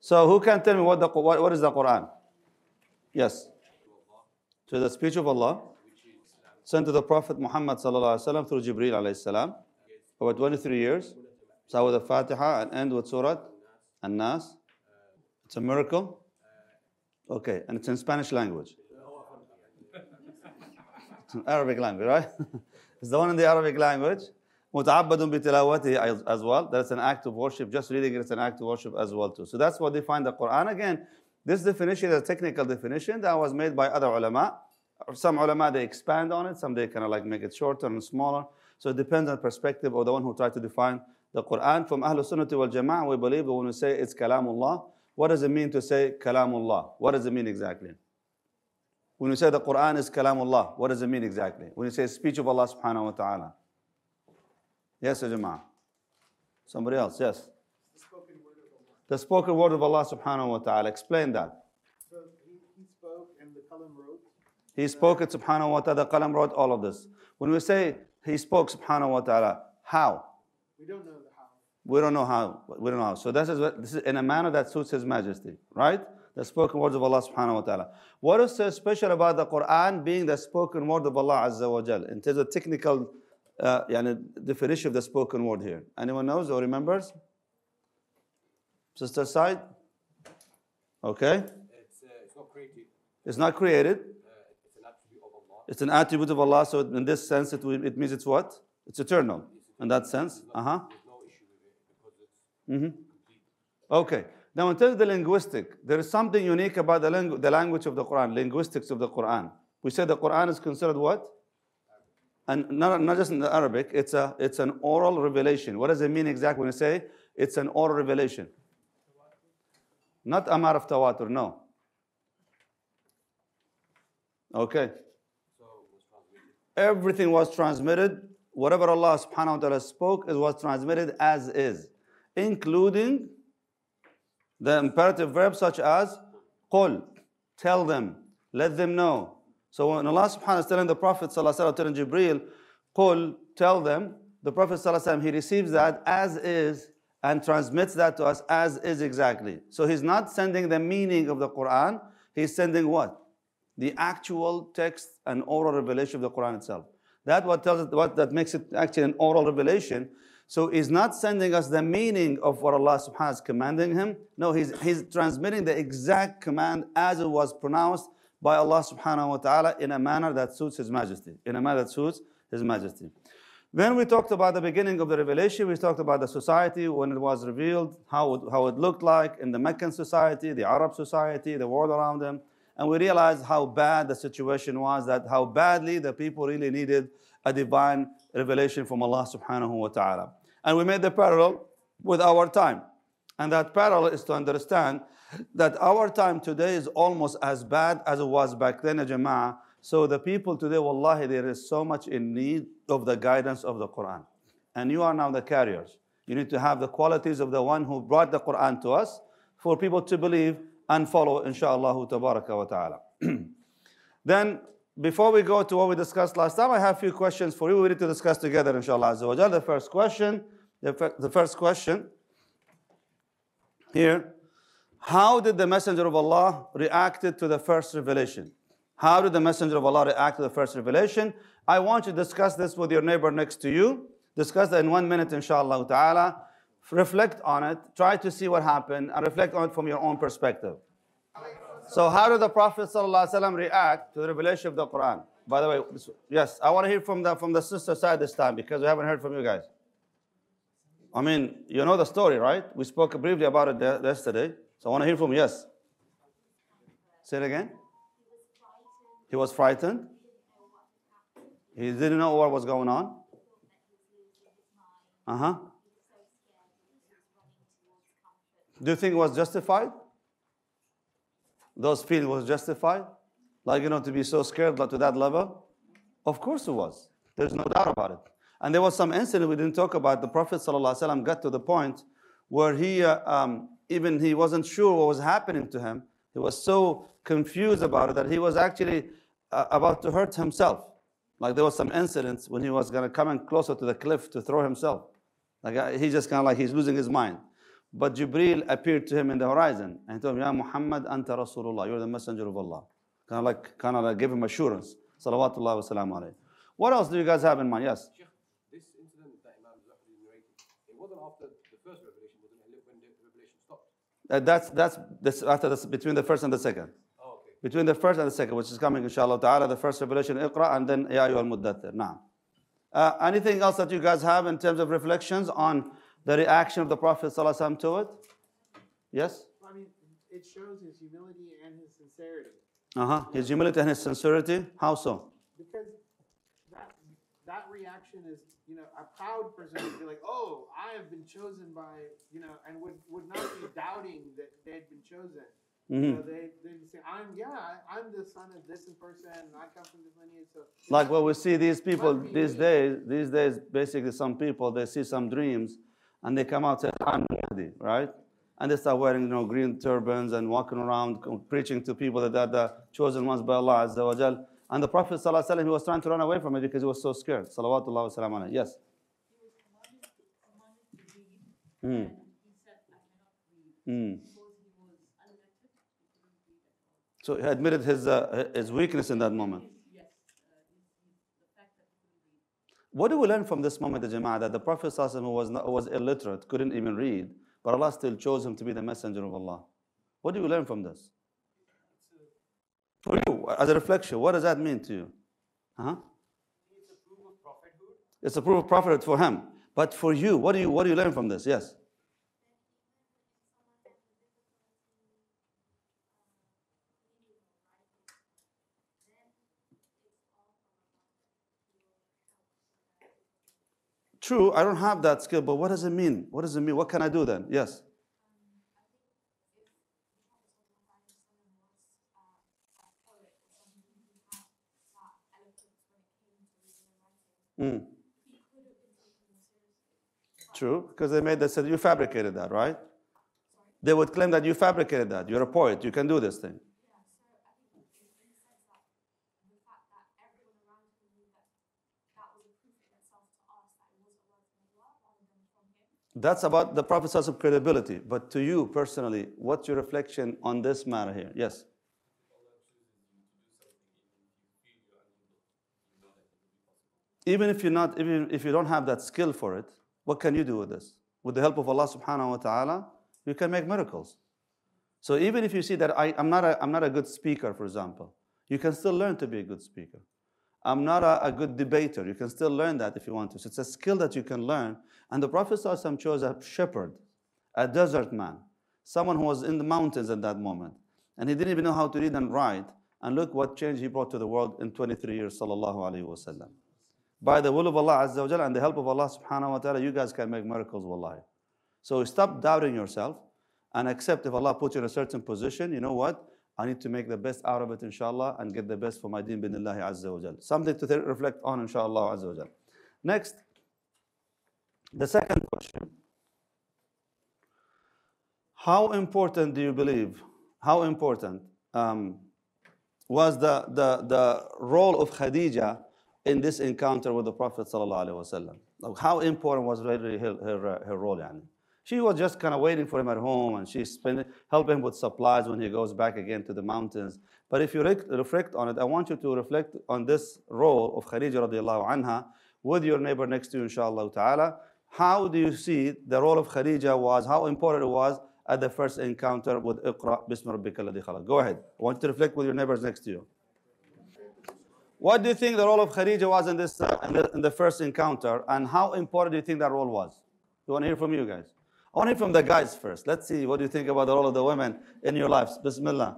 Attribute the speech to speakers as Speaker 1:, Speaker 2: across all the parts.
Speaker 1: So who can tell me what is the Quran? Yes. So the speech of Allah sent to the Prophet Muhammad sallallahu alaihi wasallam through Jibreel alayhi salam over 23 years. Start with the Fatiha and end with Surah An-Nas. It's a miracle. Okay, and it's in Spanish language. It's in Arabic language, right? It's the one in the Arabic language. متعبد بتلاوته as well. That's an act of worship. Just reading it is an act of worship as well too. So that's what defines the Quran. Again, this definition is a technical definition that was made by other ulama. Some ulama, they expand on it. Some they kind of like make it shorter and smaller. So it depends on the perspective of the one who tried to define the Quran. From Ahlul Sunnah wal Jama'ah, we believe that when we say it's Kalamullah, what does it mean to say Kalamullah? What does it mean exactly? When we say the Quran is Kalamullah, what does it mean exactly? When you say speech of Allah subhanahu wa ta'ala. Yes, ya Jama'ah. Somebody else, yes. The spoken word of Allah subhanahu wa ta'ala. Explain that.
Speaker 2: So he spoke and the qalam wrote.
Speaker 1: He spoke it subhanahu wa ta'ala, the qalam wrote all of this. When we say he spoke subhanahu wa ta'ala, how?
Speaker 2: We don't know the how.
Speaker 1: We don't know how. We don't know how. So this is in a manner that suits His Majesty, right? The spoken words of Allah subhanahu wa ta'ala. What is so special about the Quran being the spoken word of Allah azza wa jal? In terms of technical definition of the spoken word here. Anyone knows or remembers? Sister side? Okay.
Speaker 3: It's not created.
Speaker 1: It's not created.
Speaker 3: It's an attribute of Allah.
Speaker 1: It's an attribute of Allah. So in this sense, it means it's what? It's eternal. In that sense.
Speaker 3: There's no issue with it because it's complete.
Speaker 1: Okay. Now in terms of the linguistic, there is something unique about the language of the Quran, linguistics of the Quran. We say the Quran is considered what? And not just in the Arabic, it's an oral revelation. What does it mean exactly when you say it's an oral revelation? Not amar of tawatur, no. Okay.
Speaker 3: So it was transmitted.
Speaker 1: Everything was transmitted. Whatever Allah subhanahu wa ta'ala spoke, it was transmitted as is, including the imperative verbs such as qul, tell them, let them know. So when Allah subhanahu wa ta'ala is telling the Prophet sallallahu alaihi wasallam, telling Jibreel, qul, tell them, the Prophet sallallahu alaihi wasallam, he receives that as is and transmits that to us as is exactly. So he's not sending the meaning of the Quran, he's sending what? The actual text and oral revelation of the Quran itself. That what tells it, that makes it actually an oral revelation. So he's not sending us the meaning of what Allah subhanahu wa ta'ala is commanding him. No, he's transmitting the exact command as it was pronounced by Allah subhanahu wa ta'ala in a manner that suits His Majesty. In a manner that suits His Majesty. Then we talked about the beginning of the revelation. We talked about the society when it was revealed, how it looked like in the Meccan society, the Arab society, the world around them. And we realized how bad the situation was, that how badly the people really needed a divine revelation from Allah subhanahu wa ta'ala. And we made the parallel with our time. And that parallel is to understand that our time today is almost as bad as it was back then, ya Jama'ah. So the people today, wallahi, there is so much in need of the guidance of the Quran. And you are now the carriers. You need to have the qualities of the one who brought the Quran to us for people to believe and follow, inshaAllah tabaraka wa ta'ala. Then, before we go to what we discussed last time, I have a few questions for you. We need to discuss together, inshaAllah azza wa jal. The first question here, how did the Messenger of Allah react to the first revelation? How did the Messenger of Allah react to the first revelation? I want you to discuss this with your neighbor next to you. Discuss that in 1 minute, inshaAllah ta'ala. Reflect on it. Try to see what happened and reflect on it from your own perspective. So how did the Prophet ﷺ react to the revelation of the Quran? By the way, yes, I want to hear from the sister side this time because we haven't heard from you guys. I mean, you know the story, right? We spoke briefly about it yesterday. So I want to hear from you. Yes. Say it again. He was frightened. He didn't know what was going on. Do you think it was justified? Those feelings was justified? Like, to be so scared to that level? Of course it was. There's no doubt about it. And there was some incident we didn't talk about. The Prophet ﷺ got to the point where he wasn't sure what was happening to him. He was so confused about it that he was actually about to hurt himself. Like there was some incidents when he was going to come in closer to the cliff to throw himself. Like he just kind of like he's losing his mind. But Jibreel appeared to him in the horizon and he told him, Ya Muhammad, anta Rasulullah, you're the messenger of Allah. Kind of like give him assurance. Salawatullah wa salamu alayhi. What else do you guys have in mind? Yes?
Speaker 3: Sheikh, this incident that Imam Zuhri narrated, it wasn't after the first revelation, wasn't it? When the revelation stopped.
Speaker 1: That's after this, between the first and the second.
Speaker 3: Oh, okay.
Speaker 1: Between the first and the second, which is coming, inshallah ta'ala, the first revelation, Iqra, and then Ya Ayyuhal Muddathir. Now, anything else that you guys have in terms of reflections on the reaction of the Prophet ﷺ to it? Yes?
Speaker 2: I mean, it shows his humility and his sincerity.
Speaker 1: His humility and his sincerity. How so?
Speaker 2: Because that reaction is, a proud person would be like, oh, I have been chosen by, and would not be doubting that they had been chosen. They'd say, I'm the son of this person, and I come from this lineage. So,
Speaker 1: like what we see these people these days, basically some people, they see some dreams, and they come out and say, I'm Mahdi, right? And they start wearing, green turbans and walking around preaching to people that they're the chosen ones by Allah Azza wa Jal. And the Prophet ﷺ, he was trying to run away from it because he was so scared. Salawatullah wa salam alayhi. Yes?
Speaker 4: He was commanded to read, and he said, I cannot read. Because he was unelected, he couldn't read at all.
Speaker 1: So he admitted his weakness in that moment.
Speaker 4: Yes, the fact that he couldn't read.
Speaker 1: What do we learn from this moment, the Jama'ah, that the Prophet ﷺ was illiterate, couldn't even read, but Allah still chose him to be the messenger of Allah? What do you learn from this? For you, as a reflection, what does that mean to you?
Speaker 3: It's a proof of prophethood.
Speaker 1: It's a proof of prophethood for him. But for you, what do you learn from this? Yes? True, I don't have that skill, but what does it mean? What does it mean? What can I do then? Yes? True, because they said you fabricated that, right? They would claim that you fabricated that. You're a poet. You can do this thing. That's about the Prophet's credibility. But to you personally, what's your reflection on this matter here? Yes? Even if you don't have that skill for it, what can you do with this? With the help of Allah subhanahu wa ta'ala, you can make miracles. So even if you see that I'm not a good speaker, for example, you can still learn to be a good speaker. I'm not a good debater. You can still learn that if you want to. So it's a skill that you can learn. And the Prophet ﷺ chose a shepherd, a desert man, someone who was in the mountains at that moment. And he didn't even know how to read and write. And look what change he brought to the world in 23 years, sallallahu alayhi wa sallam. By the will of Allah Azza wa Jalla and the help of Allah subhanahu wa ta'ala, you guys can make miracles, wallahi. So stop doubting yourself and accept if Allah puts you in a certain position, you know what? I need to make the best out of it, inshallah, and get the best for my deen bidnillahi azza wa jal. Something to reflect on, inshallah azza wa jal. Next, the second question. How important do you believe, how important was the role of Khadija in this encounter with the Prophet sallallahu alaihi wasallam? Like how important was really her role? Yani? She was just kind of waiting for him at home, and she's helping him with supplies when he goes back again to the mountains. But if you reflect on it, I want you to reflect on this role of Khadija radiallahu anha with your neighbor next to you, inshallah ta'ala. How do you see the role of Khadija was, how important it was at the first encounter with Iqra bismi rabbika alladhi khalaq? Go ahead. I want you to reflect with your neighbors next to you. What do you think the role of Khadija was in this in the first encounter, and how important do you think that role was? We want to hear from you guys. I want to hear from the guys first. Let's see what do you think about the role of the women in your lives. Bismillah.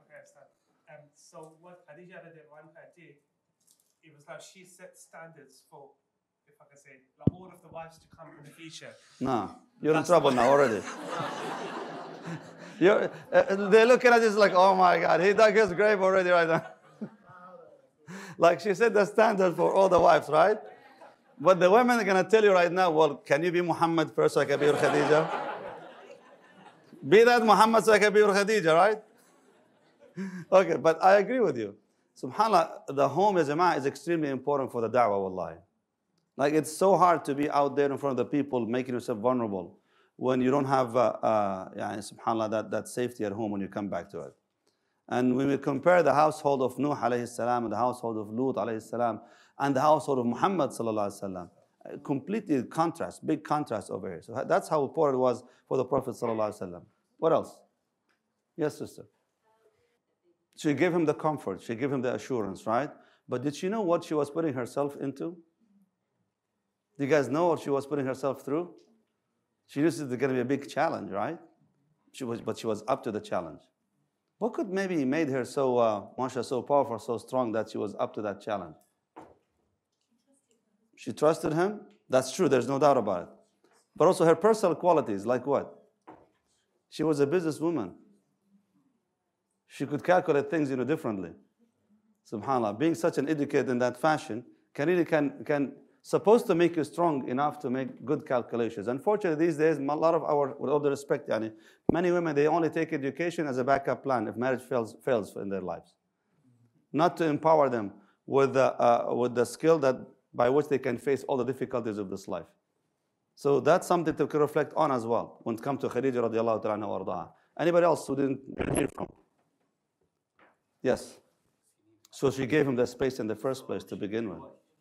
Speaker 5: So what Khadija did, it was like she set standards for, if I can say, like all of the wives to come in the future.
Speaker 1: No, you're in trouble now already. They're looking at this like, oh my God, he dug his grave already right now. Like she set the standard for all the wives, right? But the women are going to tell you right now, well, can you be Muhammad first so I can be your Khadija? Be that Muhammad so I can be your Khadija, right? Okay, but I agree with you. SubhanAllah, the home as Jama'ah is extremely important for the da'wah, wallahi. Like it's so hard to be out there in front of the people making yourself vulnerable when you don't have, يعني, subhanAllah, that safety at home when you come back to it. And when we compare the household of Nuh alayhi salam and the household of Lut alayhi salam and the household of Muhammad sallallahu alayhi wasallam, completely contrast, big contrast over here. So that's how important it was for the Prophet sallallahu alayhi wasallam. What else? Yes, sister. She gave him the comfort. She gave him the assurance, right? But did she know what she was putting herself into? Do you guys know what she was putting herself through? She knew this is going to be a big challenge, right? But she was up to the challenge. What could maybe made her so, mashallah, so powerful, so strong that she was up to that challenge? She trusted him. That's true. There's no doubt about it. But also her personal qualities, like what? She was a businesswoman. She could calculate things, differently. SubhanAllah, being such an educated in that fashion can supposed to make you strong enough to make good calculations. Unfortunately, these days, a lot of our, with all the respect, many women, they only take education as a backup plan if marriage fails in their lives. Not to empower them with the skill that by which they can face all the difficulties of this life. So that's something to reflect on as well when it comes to Khadija radiallahu ta'ala anha wa ardaha. Anybody else who didn't hear from? Yes. So she gave him the space in the first place to begin with.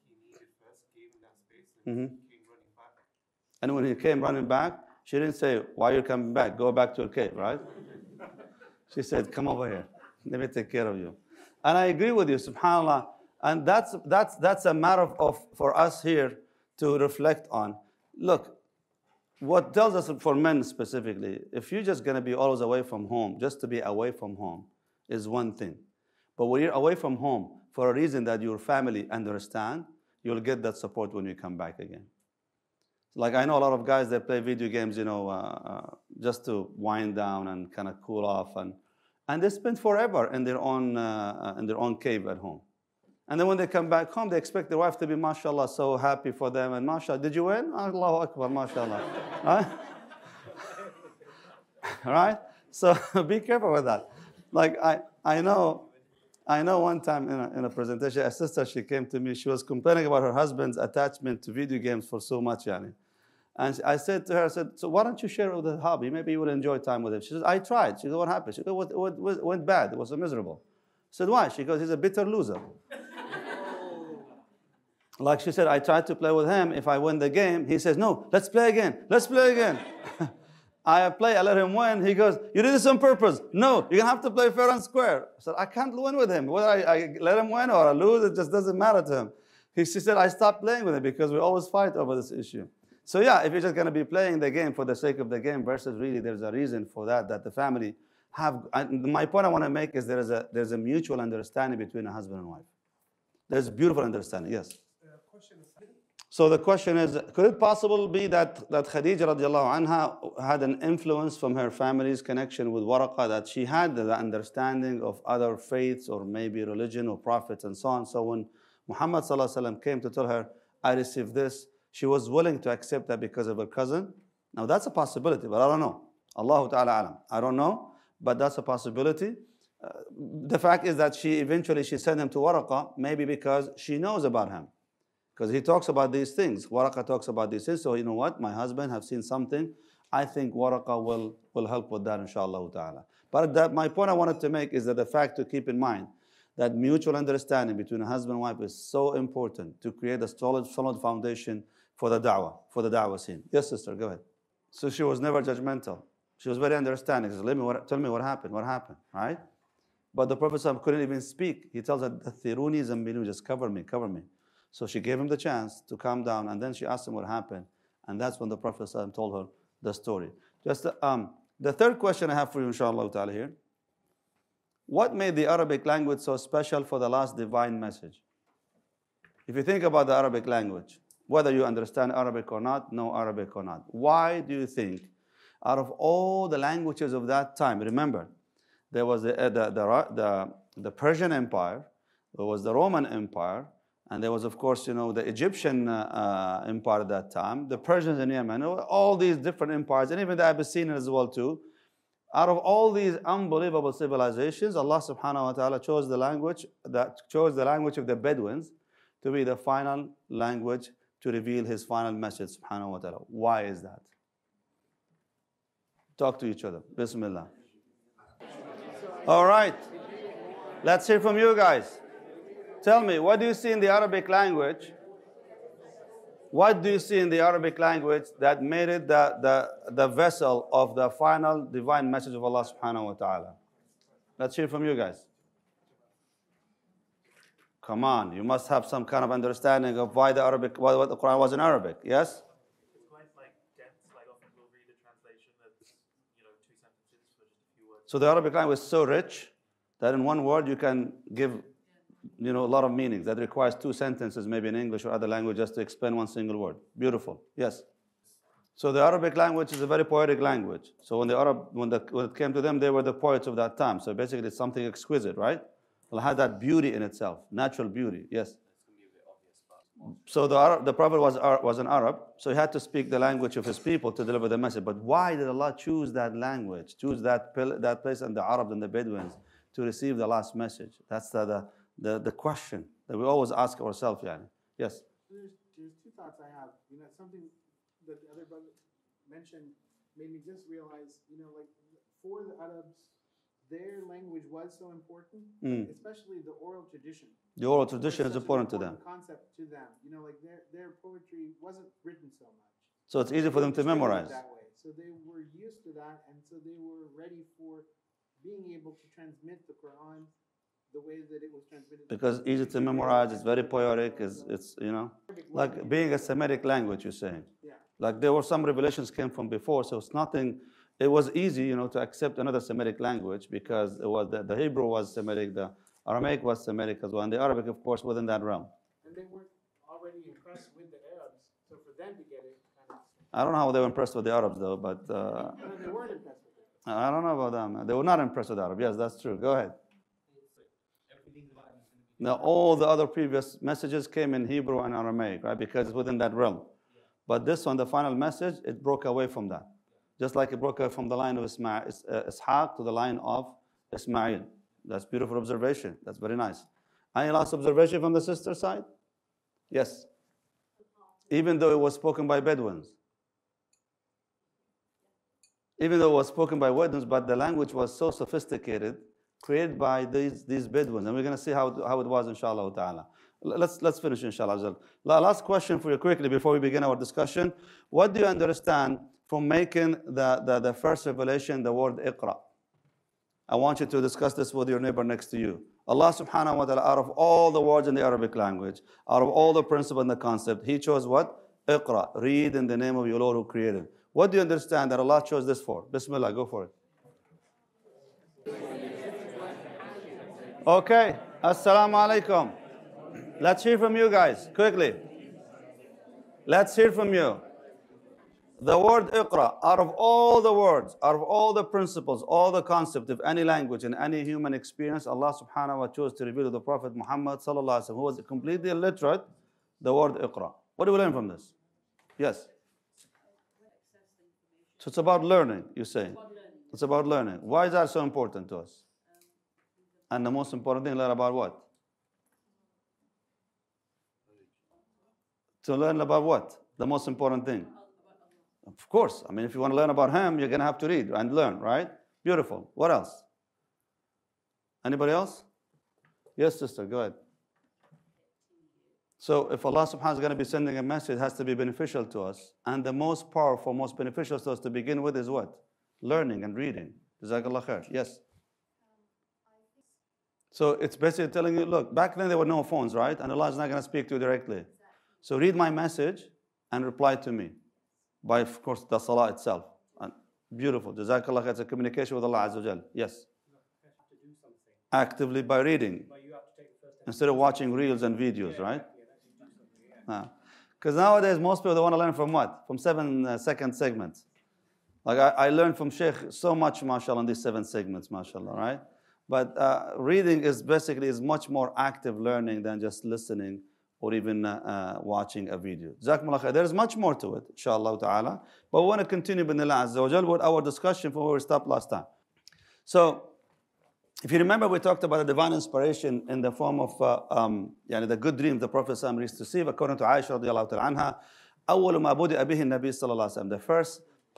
Speaker 1: Mm-hmm. And when he came running back, she didn't say, why are you coming back? Go back to your cave, right? She said, come over here. Let me take care of you. And I agree with you, subhanAllah. And that's a matter of for us here to reflect on. Look, what tells us for men specifically, if you're just going to be always away from home, just to be away from home is one thing. But when you're away from home for a reason that your family understand, you'll get that support when you come back again. Like I know a lot of guys that play video games, just to wind down and kind of cool off, and they spend forever in their own cave at home. And then when they come back home, they expect their wife to be, mashallah, so happy for them. And mashallah, did you win? Allahu Akbar, mashallah. Right? Right? So be careful with that. Like I know one time in a presentation, a sister, she came to me, she was complaining about her husband's attachment to video games for so much, yani. And I said to her, so why don't you share it with the hobby? Maybe you will enjoy time with him. She said, I tried. She said, what happened? She said, it went bad. It was miserable. I said, why? She goes, he's a bitter loser. Like she said, I tried to play with him. If I win the game, he says, no, let's play again. Let's play again. I let him win. He goes, you did this on purpose. No, you're going to have to play fair and square. I said, I can't win with him. Whether I let him win or I lose, it just doesn't matter to him. She said, I stopped playing with him because we always fight over this issue. So yeah, if you're just going to be playing the game for the sake of the game versus really there's a reason for that the family have. And my point I want to make is there's a mutual understanding between a husband and wife. There's beautiful understanding, yes. So the question is, could it possibly be that Khadija radiallahu anha had an influence from her family's connection with Waraqa, that she had the understanding of other faiths or maybe religion or prophets and so on? So when Muhammad sallallahu alaihi wasallam came to tell her, I received this, she was willing to accept that because of her cousin? Now that's a possibility, but I don't know. Allahu ta'ala alam. I don't know, but that's a possibility. The fact is that she sent him to Waraqa, maybe because she knows about him. Because he talks about these things. Waraqa talks about these things. So you know what? My husband have seen something. I think Waraqa will help with that, inshallah ta'ala. But my point I wanted to make is that the fact to keep in mind that mutual understanding between a husband and wife is so important to create a solid foundation for the da'wah scene. Yes, sister, go ahead. So she was never judgmental. She was very understanding. She said, tell me what happened, right? But the Prophet couldn't even speak. He tells her, Thiruni zambinu, just cover me. So she gave him the chance to calm down, and then she asked him what happened, and that's when the Prophet told her the story. Just the third question I have for you, inshallah ta'ala, here. What made the Arabic language so special for the last divine message? If you think about the Arabic language, whether you understand Arabic or not, know Arabic or not, why do you think, out of all the languages of that time, remember, there was the Persian Empire, there was the Roman Empire, and there was, of course, the Egyptian empire at that time, the Persians in Yemen, all these different empires, and even the Abyssinians as well too. Out of all these unbelievable civilizations, Allah subhanahu wa ta'ala chose the language of the Bedouins to be the final language to reveal His final message, subhanahu wa ta'ala. Why is that? talk to each other. Bismillah. All right. Let's hear from you guys. Tell me, what do you see in the Arabic language? What do you see in the Arabic language that made it the vessel of the final divine message of Allah subhanahu wa ta'ala? Let's hear from you guys. Come on, you must have some kind of understanding of why the Quran was in Arabic. Yes?
Speaker 6: It's quite like dense, like often we'll read a translation that's, you know, 2 sentences for just a few words.
Speaker 1: So the Arabic language is so rich that in one word you can give, you know, a lot of meanings. That requires 2 sentences, maybe in English or other language, just to explain one single word. Beautiful. Yes. So the Arabic language is a very poetic language. So when it came to them, they were the poets of that time. So basically, it's something exquisite, right? It had that beauty in itself, natural beauty. Yes. So the Prophet was an Arab, so he had to speak the language of his people to deliver the message. But why did Allah choose that language, choose that place and the Arabs and the Bedouins to receive the last message? That's the question that we always ask ourselves. Yani. Yes.
Speaker 2: There's 2 thoughts I have. You know, something that the other brother mentioned made me just realize, you know, like for the Arabs, their language was so important, especially the oral tradition.
Speaker 1: The oral tradition is important to them.
Speaker 2: Concept to them, you know, like their poetry wasn't written so much.
Speaker 1: So it's easy for them to memorize.
Speaker 2: That way. So they were used to that, and so they were ready for being able to transmit the Quran the way that it was transmitted.
Speaker 1: Because easy to memorize, it's very poetic, it's you know, like being a Semitic language, you're saying.
Speaker 2: Yeah.
Speaker 1: Like there were some revelations came from before, so it's nothing. It was easy, you know, to accept another Semitic language because it was the Hebrew was Semitic, the Aramaic was Semitic as well, and the Arabic, of course, within that realm.
Speaker 2: And they weren't already impressed with the Arabs, so for them to get it kind of.
Speaker 1: I don't know how they were impressed with the Arabs, though, but
Speaker 2: No, they weren't impressed with it.
Speaker 1: I don't know about them. They were not impressed with the Arabs. Yes, that's true. Go ahead. Now, all the other previous messages came in Hebrew and Aramaic, right? Because it's within that realm. But this one, the final message, it broke away from that. Just like it broke away from the line of Ishaq to the line of Ismail. That's beautiful observation. That's very nice. Any last observation from the sister side? Yes. Even though it was spoken by Bedouins. Even though it was spoken by Bedouins, but the language was so sophisticated, created by these Bedouins. And we're going to see how it was, inshallah ta'ala. Let's finish, inshallah. Last question for you quickly before we begin our discussion. What do you understand from making the first revelation the word Iqra? I want you to discuss this with your neighbor next to you. Allah subhanahu wa ta'ala, out of all the words in the Arabic language, out of all the principle and the concept, He chose what? Iqra. Read in the name of your Lord who created. What do you understand that Allah chose this for? Bismillah, go for it. Okay. Assalamu alaikum. Let's hear from you guys, quickly. Let's hear from you. The word Iqra, out of all the words, out of all the principles, all the concepts of any language and any human experience, Allah subhanahu wa ta'ala chose to reveal to the Prophet Muhammad sallallahu alaihi wasallam, who was completely illiterate, the word Iqra. What do we learn from this? Yes. So it's about learning, you're saying. It's about learning. Why is that so important to us? And the most important thing, learn about what? To learn about what? The most important thing. Of course. I mean, if you want to learn about Him, you're going to have to read and learn, right? Beautiful. What else? Anybody else? Yes, sister, go ahead. So if Allah subhanahu wa ta'ala is going to be sending a message, it has to be beneficial to us. And the most powerful, most beneficial to us to begin with is what? Learning and reading. Jazakallah khair. Yes. So it's basically telling you, look, back then there were no phones, right? And Allah is not going to speak to you directly. So read my message and reply to me. By, of course, the salah itself. And beautiful. Jazakallah khair. It's a communication with Allah Azza wa Jal. Yes. Actively by reading. Instead of watching reels and videos, right? Because nowadays, most people, they want to learn from what? From 7-second segments. Like I learned from Sheikh so much, mashallah, in these 7 segments, mashallah, right? But reading is basically much more active learning than just listening or even watching a video. Jazakumullah khair. There is much more to it, inshallah ta'ala. But we want to continue with Allah Azza wa Jal with our discussion from where we stopped last time. So, if you remember, we talked about the divine inspiration in the form of the good dreams the Prophet used to receive, according to Aisha radiallahu ta'ala anha. أول ما بدأ به النبي صلى الله عليه وسلم. The first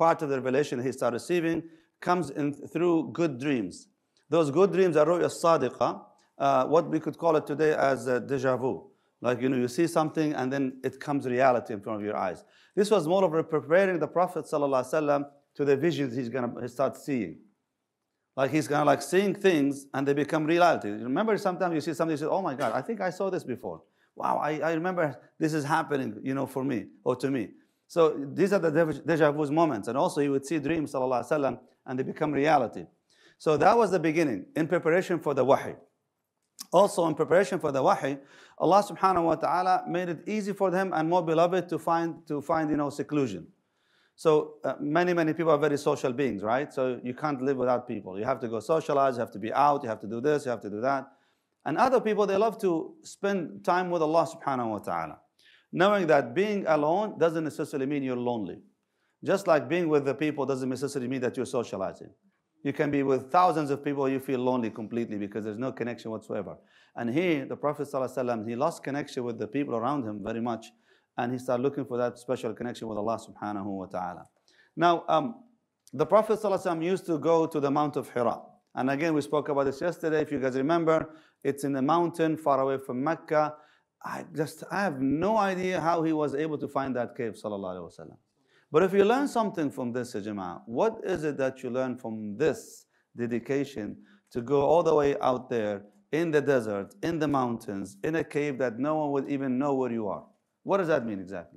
Speaker 1: part of the revelation he started receiving comes in through good dreams. Those good dreams are ru'ya sadiqa, what we could call it today as a deja vu. Like, you see something and then it comes reality in front of your eyes. This was more of preparing the Prophet ﷺ to the visions he's going to start seeing. Like he's kind of like seeing things and they become reality. You remember sometimes you see something, you say, oh my God, I think I saw this before. Wow, I remember this is happening, for me or to me. So these are the deja vu moments. And also you would see dreams, sallallahu alaihi wasallam, and they become reality. So that was the beginning in preparation for the wahy. Also in preparation for the wahy, Allah subhanahu wa ta'ala made it easy for them and more beloved to find seclusion. So many people are very social beings, right? So you can't live without people. You have to go socialize, you have to be out, you have to do this, you have to do that. And other people, they love to spend time with Allah subhanahu wa ta'ala. Knowing that being alone doesn't necessarily mean you're lonely. Just like being with the people doesn't necessarily mean that you're socializing. You can be with thousands of people, you feel lonely completely because there's no connection whatsoever. And here, the Prophet ﷺ, he lost connection with the people around him very much. And he started looking for that special connection with Allah subhanahu wa ta'ala. Now, the Prophet ﷺ used to go to the Mount of Hira. And again, we spoke about this yesterday. If you guys remember, it's in the mountain far away from Mecca. I have no idea how he was able to find that cave, sallallahu alaihi wasallam. But if you learn something from this, Jama'ah, what is it that you learn from this dedication to go all the way out there in the desert, in the mountains, in a cave that no one would even know where you are? What does that mean exactly?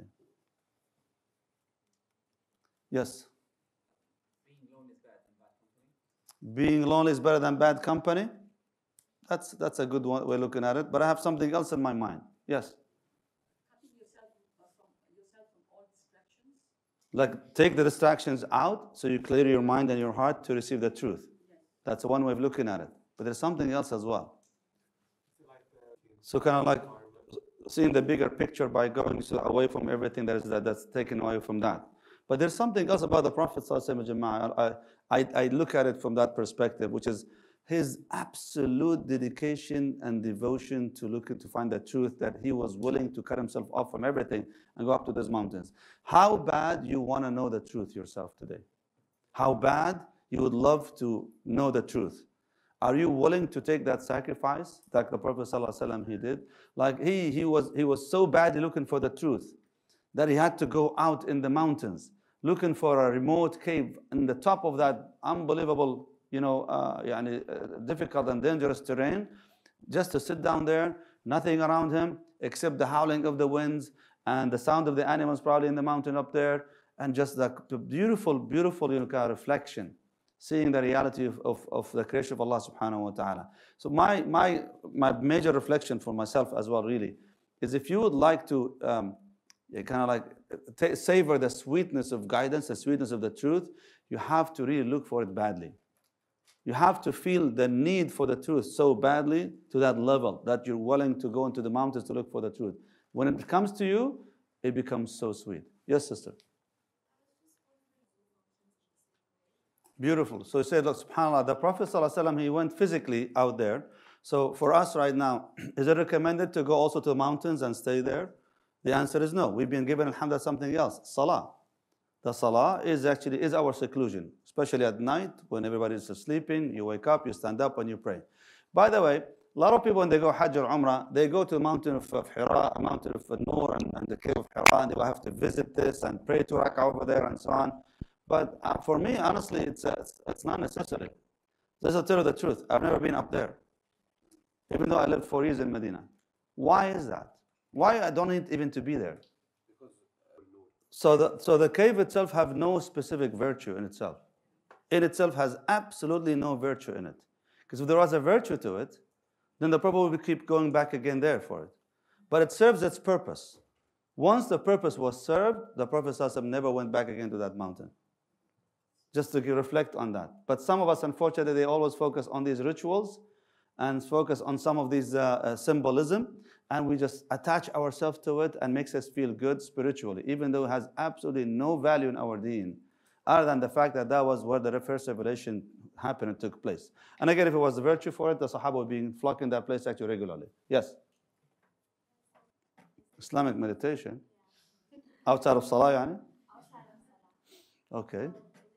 Speaker 1: Yes? Being lonely is better than bad company? That's a good way of looking at it. But I have something else in my mind. Yes?
Speaker 4: Cutting yourself from all distractions.
Speaker 1: Like take the distractions out so you clear your mind and your heart to receive the truth.
Speaker 4: Yes.
Speaker 1: That's one way of looking at it. But there's something else as well. So kind of like seeing the bigger picture by going away from everything that's taken away from that. But there's something else about the Prophet ﷺ. I look at it from that perspective, which is his absolute dedication and devotion to find the truth, that he was willing to cut himself off from everything and go up to those mountains. How bad you want to know the truth yourself today? How bad you would love to know the truth? Are you willing to take that sacrifice like the Prophet ﷺ he did? Like he was so badly looking for the truth that he had to go out in the mountains looking for a remote cave in the top of that unbelievable, difficult and dangerous terrain, just to sit down there, nothing around him except the howling of the winds and the sound of the animals probably in the mountain up there, and just the beautiful reflection, seeing the reality of the creation of Allah subhanahu wa ta'ala. So my major reflection for myself as well really is, if you would like to savor the sweetness of guidance, the sweetness of the truth, you have to really look for it badly. You have to feel the need for the truth so badly to that level that you're willing to go into the mountains to look for the truth. When it comes to you, it becomes so sweet. Yes, sister. Beautiful. So he said, look, subhanAllah, the Prophet ﷺ, he went physically out there. So for us right now, is it recommended to go also to the mountains and stay there? The answer is no. We've been given, alhamdulillah, something else, salah. The salah is our seclusion, especially at night when everybody is sleeping. You wake up, you stand up, and you pray. By the way, a lot of people when they go Hajj or Umrah, they go to the mountain of Hira, mountain of Nur, and the cave of Hira, and they will have to visit this and pray 2 rak'ah over there and so on. But for me, honestly, it's not necessary. Let's tell you the truth. I've never been up there, even though I lived 4 years in Medina. Why is that? Why I don't need even to be there? So the cave itself have no specific virtue in itself. In itself has absolutely no virtue in it. Because if there was a virtue to it, then the Prophet would keep going back again there for it. But it serves its purpose. Once the purpose was served, the Prophet ﷺ never went back again to that mountain. Just to reflect on that. But some of us, unfortunately, they always focus on these rituals and focus on some of these symbolism, and we just attach ourselves to it and makes us feel good spiritually, even though it has absolutely no value in our deen, other than the fact that that was where the first revelation happened and took place. And again, if it was a virtue for it, the Sahaba would be flocking that place actually regularly. Yes? Islamic meditation? Outside of Salah, yani? Okay.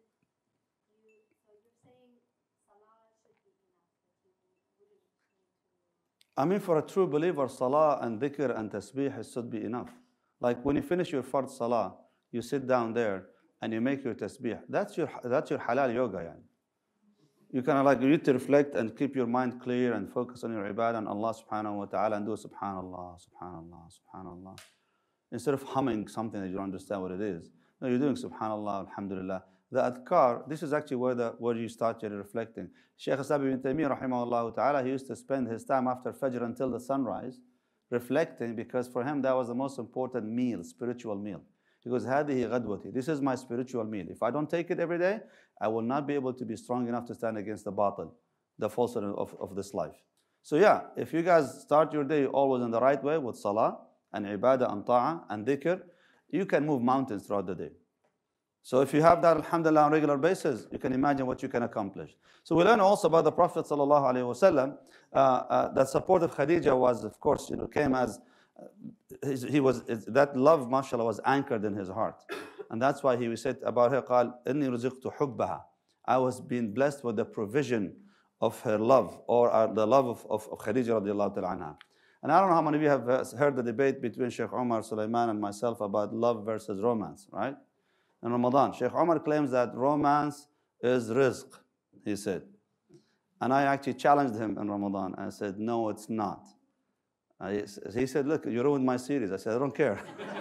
Speaker 1: I mean, for a true believer, salah and dhikr and tasbih should be enough. Like when you finish your fard salah, you sit down there and you make your tasbih. That's your halal yoga. Yani. You kind of like you need to reflect and keep your mind clear and focus on your ibadah and Allah subhanahu wa ta'ala and do subhanallah, subhanallah, subhanallah. Instead of humming something that you don't understand what it is. No, you're doing subhanallah, alhamdulillah. The adhkar, this is actually where you start reflecting. Shaykh Islam ibn Taymiyyah rahimahullah ta'ala, he used to spend his time after Fajr until the sunrise reflecting, because for him that was the most important meal, spiritual meal. He goes, هذه غدوتي. This is my spiritual meal. If I don't take it every day, I will not be able to be strong enough to stand against the batil, the falsehood of this life. So yeah, if you guys start your day always in the right way with salah and ibadah and ta'ah and dhikr, you can move mountains throughout the day. So if you have that, alhamdulillah, on a regular basis, you can imagine what you can accomplish. So we learn also about the Prophet sallallahu alaihi wasallam that support of Khadija was, of course, came as that love, mashallah, was anchored in his heart, and that's why he said about her, قال إني رزقت حبها. I was being blessed with the provision of her love, or the love of Khadija radiallahu ta'ala anha. And I don't know how many of you have heard the debate between Sheikh Umar Sulaiman and myself about love versus romance, right? In Ramadan, Sheikh Umar claims that romance is rizq, he said. And I actually challenged him in Ramadan. I said, no, it's not. He said, look, you ruined my series. I said, I don't care.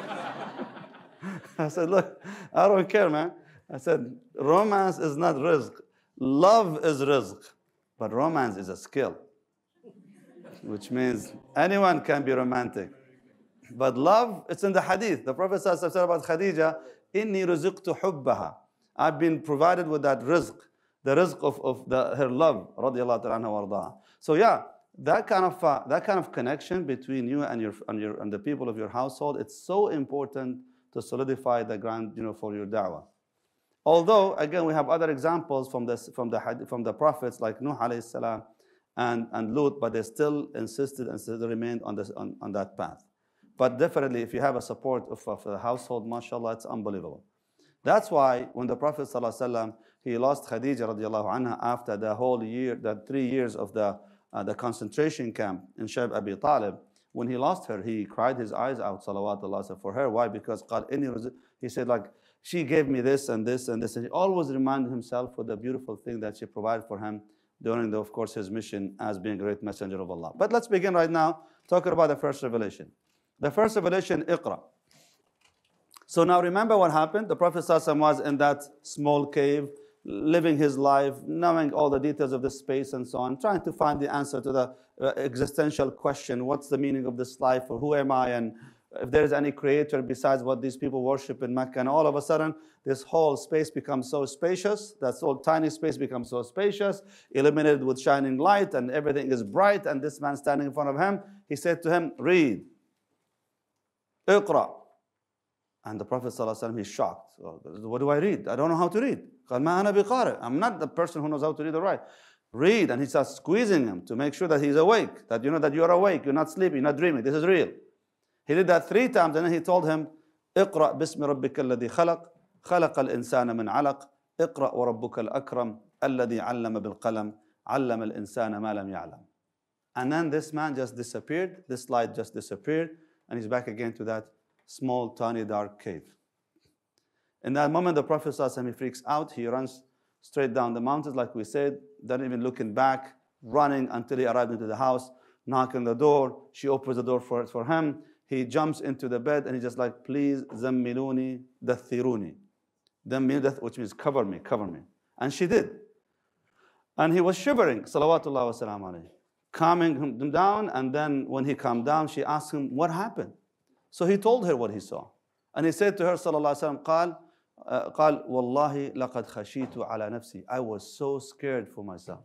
Speaker 1: I said, look, I don't care, man. I said, romance is not rizq. Love is rizq. But romance is a skill, which means anyone can be romantic. But love, it's in the hadith. The Prophet said about Khadija, إِنِّي رُزِقْتُ حُبَّهَا. I've been provided with that rizq, the rizq of her love, radiallahu ta'ala anha wardaha. So yeah, that kind of connection between you and the people of your household, it's so important to solidify the ground, for your da'wah. Although, again, we have other examples from the prophets like Nuh alayhi salam and Lut, but they still insisted and still remained on that path. But definitely, if you have a support of the household, mashallah, it's unbelievable. That's why when the Prophet ﷺ, he lost Khadija radiallahu anha after the whole year, the 3 years of the concentration camp in Shaib Abi Talib, when he lost her, he cried his eyes out, salawatullah, for her. Why? Because he said, like, she gave me this and this and this. And he always reminded himself of the beautiful thing that she provided for him during, of course, his mission as being a great messenger of Allah. But let's begin right now talking about the first revelation. The first revelation, Iqra. So now remember what happened. The Prophet ﷺ was in that small cave, living his life, knowing all the details of the space and so on, trying to find the answer to the existential question, what's the meaning of this life, or who am I, and if there is any creator besides what these people worship in Mecca. And all of a sudden, this whole space becomes so spacious, that whole tiny space becomes so spacious, illuminated with shining light, and everything is bright, and this man standing in front of him, he said to him, read. Iqra. And the Prophet ﷺ, he's shocked. What do I read? I don't know how to read. قال ما أنا بقارئ. I'm not the person who knows how to read or write. Read. And he starts squeezing him to make sure that he's awake, that you know that you're awake, you're not sleeping, you're not dreaming. This is real. He did that 3 times, and then he told him, اقرأ باسم ربك الذي خلق خلق الإنسان من علق اقرأ وربك الأكرم الذي علم بالقلم علم الإنسان ما لم يعلم. And then this man just disappeared, this light just disappeared, and he's back again to that small, tiny, dark cave. In that moment, the Prophet ﷺ, he freaks out. He runs straight down the mountains, like we said, not even looking back, running until he arrived into the house, knocking the door. She opens the door for him. He jumps into the bed, and he's just like, please, zammiluni, dathiruni. Which means cover me. And she did. And he was shivering, salawatullah wa salam alayhi, calming him down. And then when he calmed down, she asked him, what happened? So he told her what he saw. And he said to her, sallallahu alayhi wa sallam, قال والله لقد خشيت على نفسي. I was so scared for myself.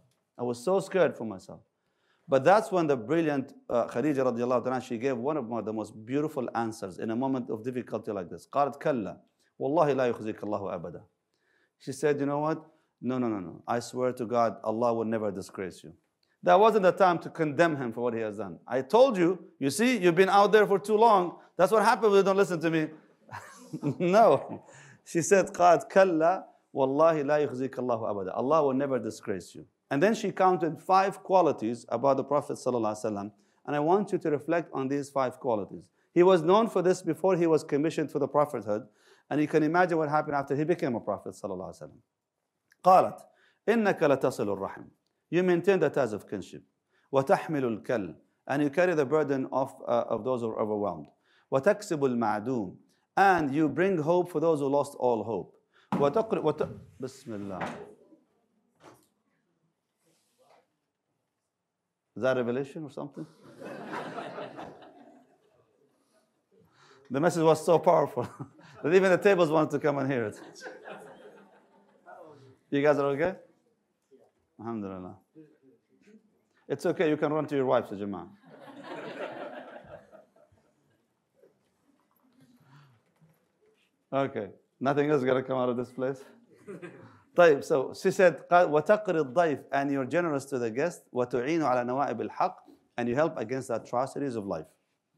Speaker 1: But that's when the brilliant Khadija radiallahu anha, she gave one of the most beautiful answers in a moment of difficulty like this. قالت كلا والله لا يخزيك الله أبدا. She said, you know what? No. I swear to God, Allah will never disgrace you. That wasn't the time to condemn him for what he has done. I told you, you see, you've been out there for too long. That's what happens when you don't listen to me. No. She said, قالت كلا والله لا يخزيك الله أبدا. Allah will never disgrace you. And then she counted 5 qualities about the Prophet ﷺ. And I want you to reflect on these 5 qualities. He was known for this before he was commissioned for the prophethood. And you can imagine what happened after he became a prophet ﷺ. قالت إنك لتصل الرحم. You maintain the ties of kinship. وتحمل الكل. And you carry the burden of those who are overwhelmed. وتكسب المعدوم. And you bring hope for those who lost all hope. بسم الله. Is that revelation or something? The message was so powerful that even the tables wanted to come and hear it. You guys are okay? Alhamdulillah. It's okay, you can run to your wives, Jama'ah. Okay, nothing else is going to come out of this place? طيب, so she said, وَتَقْرِ الضَّيْفِ, and you're generous to the guest, وَتُعِينُ عَلَى نَوَائِبِ الْحَقِّ, and you help against the atrocities of life.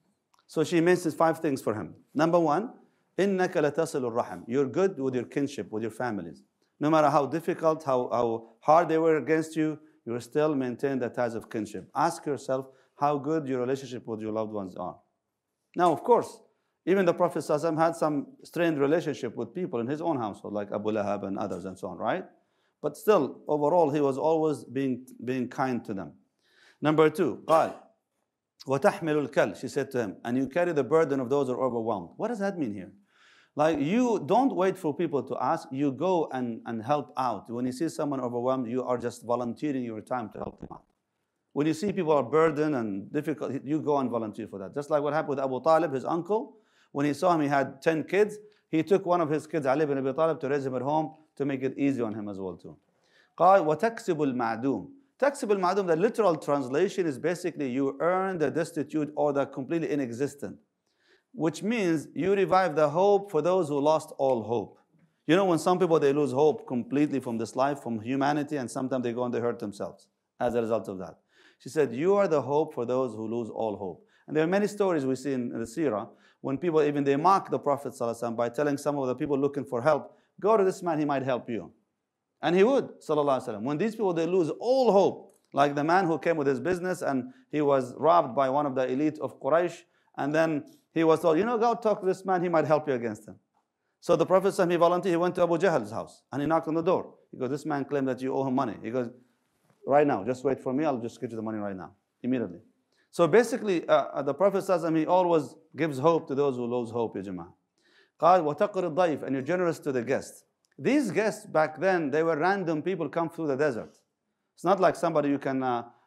Speaker 1: So she mentions 5 things for him. Number 1, إِنَّكَ لَتَصِلُ الرَّحَمِ. You're good with your kinship, with your families. No matter how difficult, how hard they were against you, you will still maintain the ties of kinship. Ask yourself how good your relationship with your loved ones are. Now, of course, even the Prophet ﷺ had some strained relationship with people in his own household, like Abu Lahab and others and so on, right? But still, overall, he was always being kind to them. Number 2, قال وَتَحْمِلُ الْكَلْ. She said to him, and you carry the burden of those who are overwhelmed. What does that mean here? Like, you don't wait for people to ask, you go and help out. When you see someone overwhelmed, you are just volunteering your time to help them out. When you see people are burdened and difficult, you go and volunteer for that. Just like what happened with Abu Talib, his uncle. When he saw him, he had 10 kids. He took one of his kids, Ali ibn Abi Talib, to raise him at home to make it easy on him as well too. قال وَتَكْسِبُ الْمَعْدُومِ. تَكْسِبُ الْمَعْدُومِ, the literal translation is basically you earn the destitute or the completely inexistent. Which means you revive the hope for those who lost all hope. You know, when some people, they lose hope completely from this life, from humanity, and sometimes they go and they hurt themselves as a result of that. She said, you are the hope for those who lose all hope. And there are many stories we see in the seerah when people, even they mock the Prophet ﷺ by telling some of the people looking for help, go to this man, he might help you. And he would, ﷺ. When these people, they lose all hope, like the man who came with his business and he was robbed by one of the elite of Quraysh, and then he was told, go talk to this man, he might help you against him. So the Prophet ﷺ, he volunteered, he went to Abu Jahl's house and he knocked on the door. He goes, this man claimed that you owe him money. He goes, right now, just wait for me, I'll just get you the money right now, immediately. So basically, the Prophet ﷺ, he always gives hope to those who lose hope, ya Jama'ah. قال وَتَقْرِ الضَّيْفِ, and you're generous to the guests. These guests back then, they were random people come through the desert. It's not like somebody you can,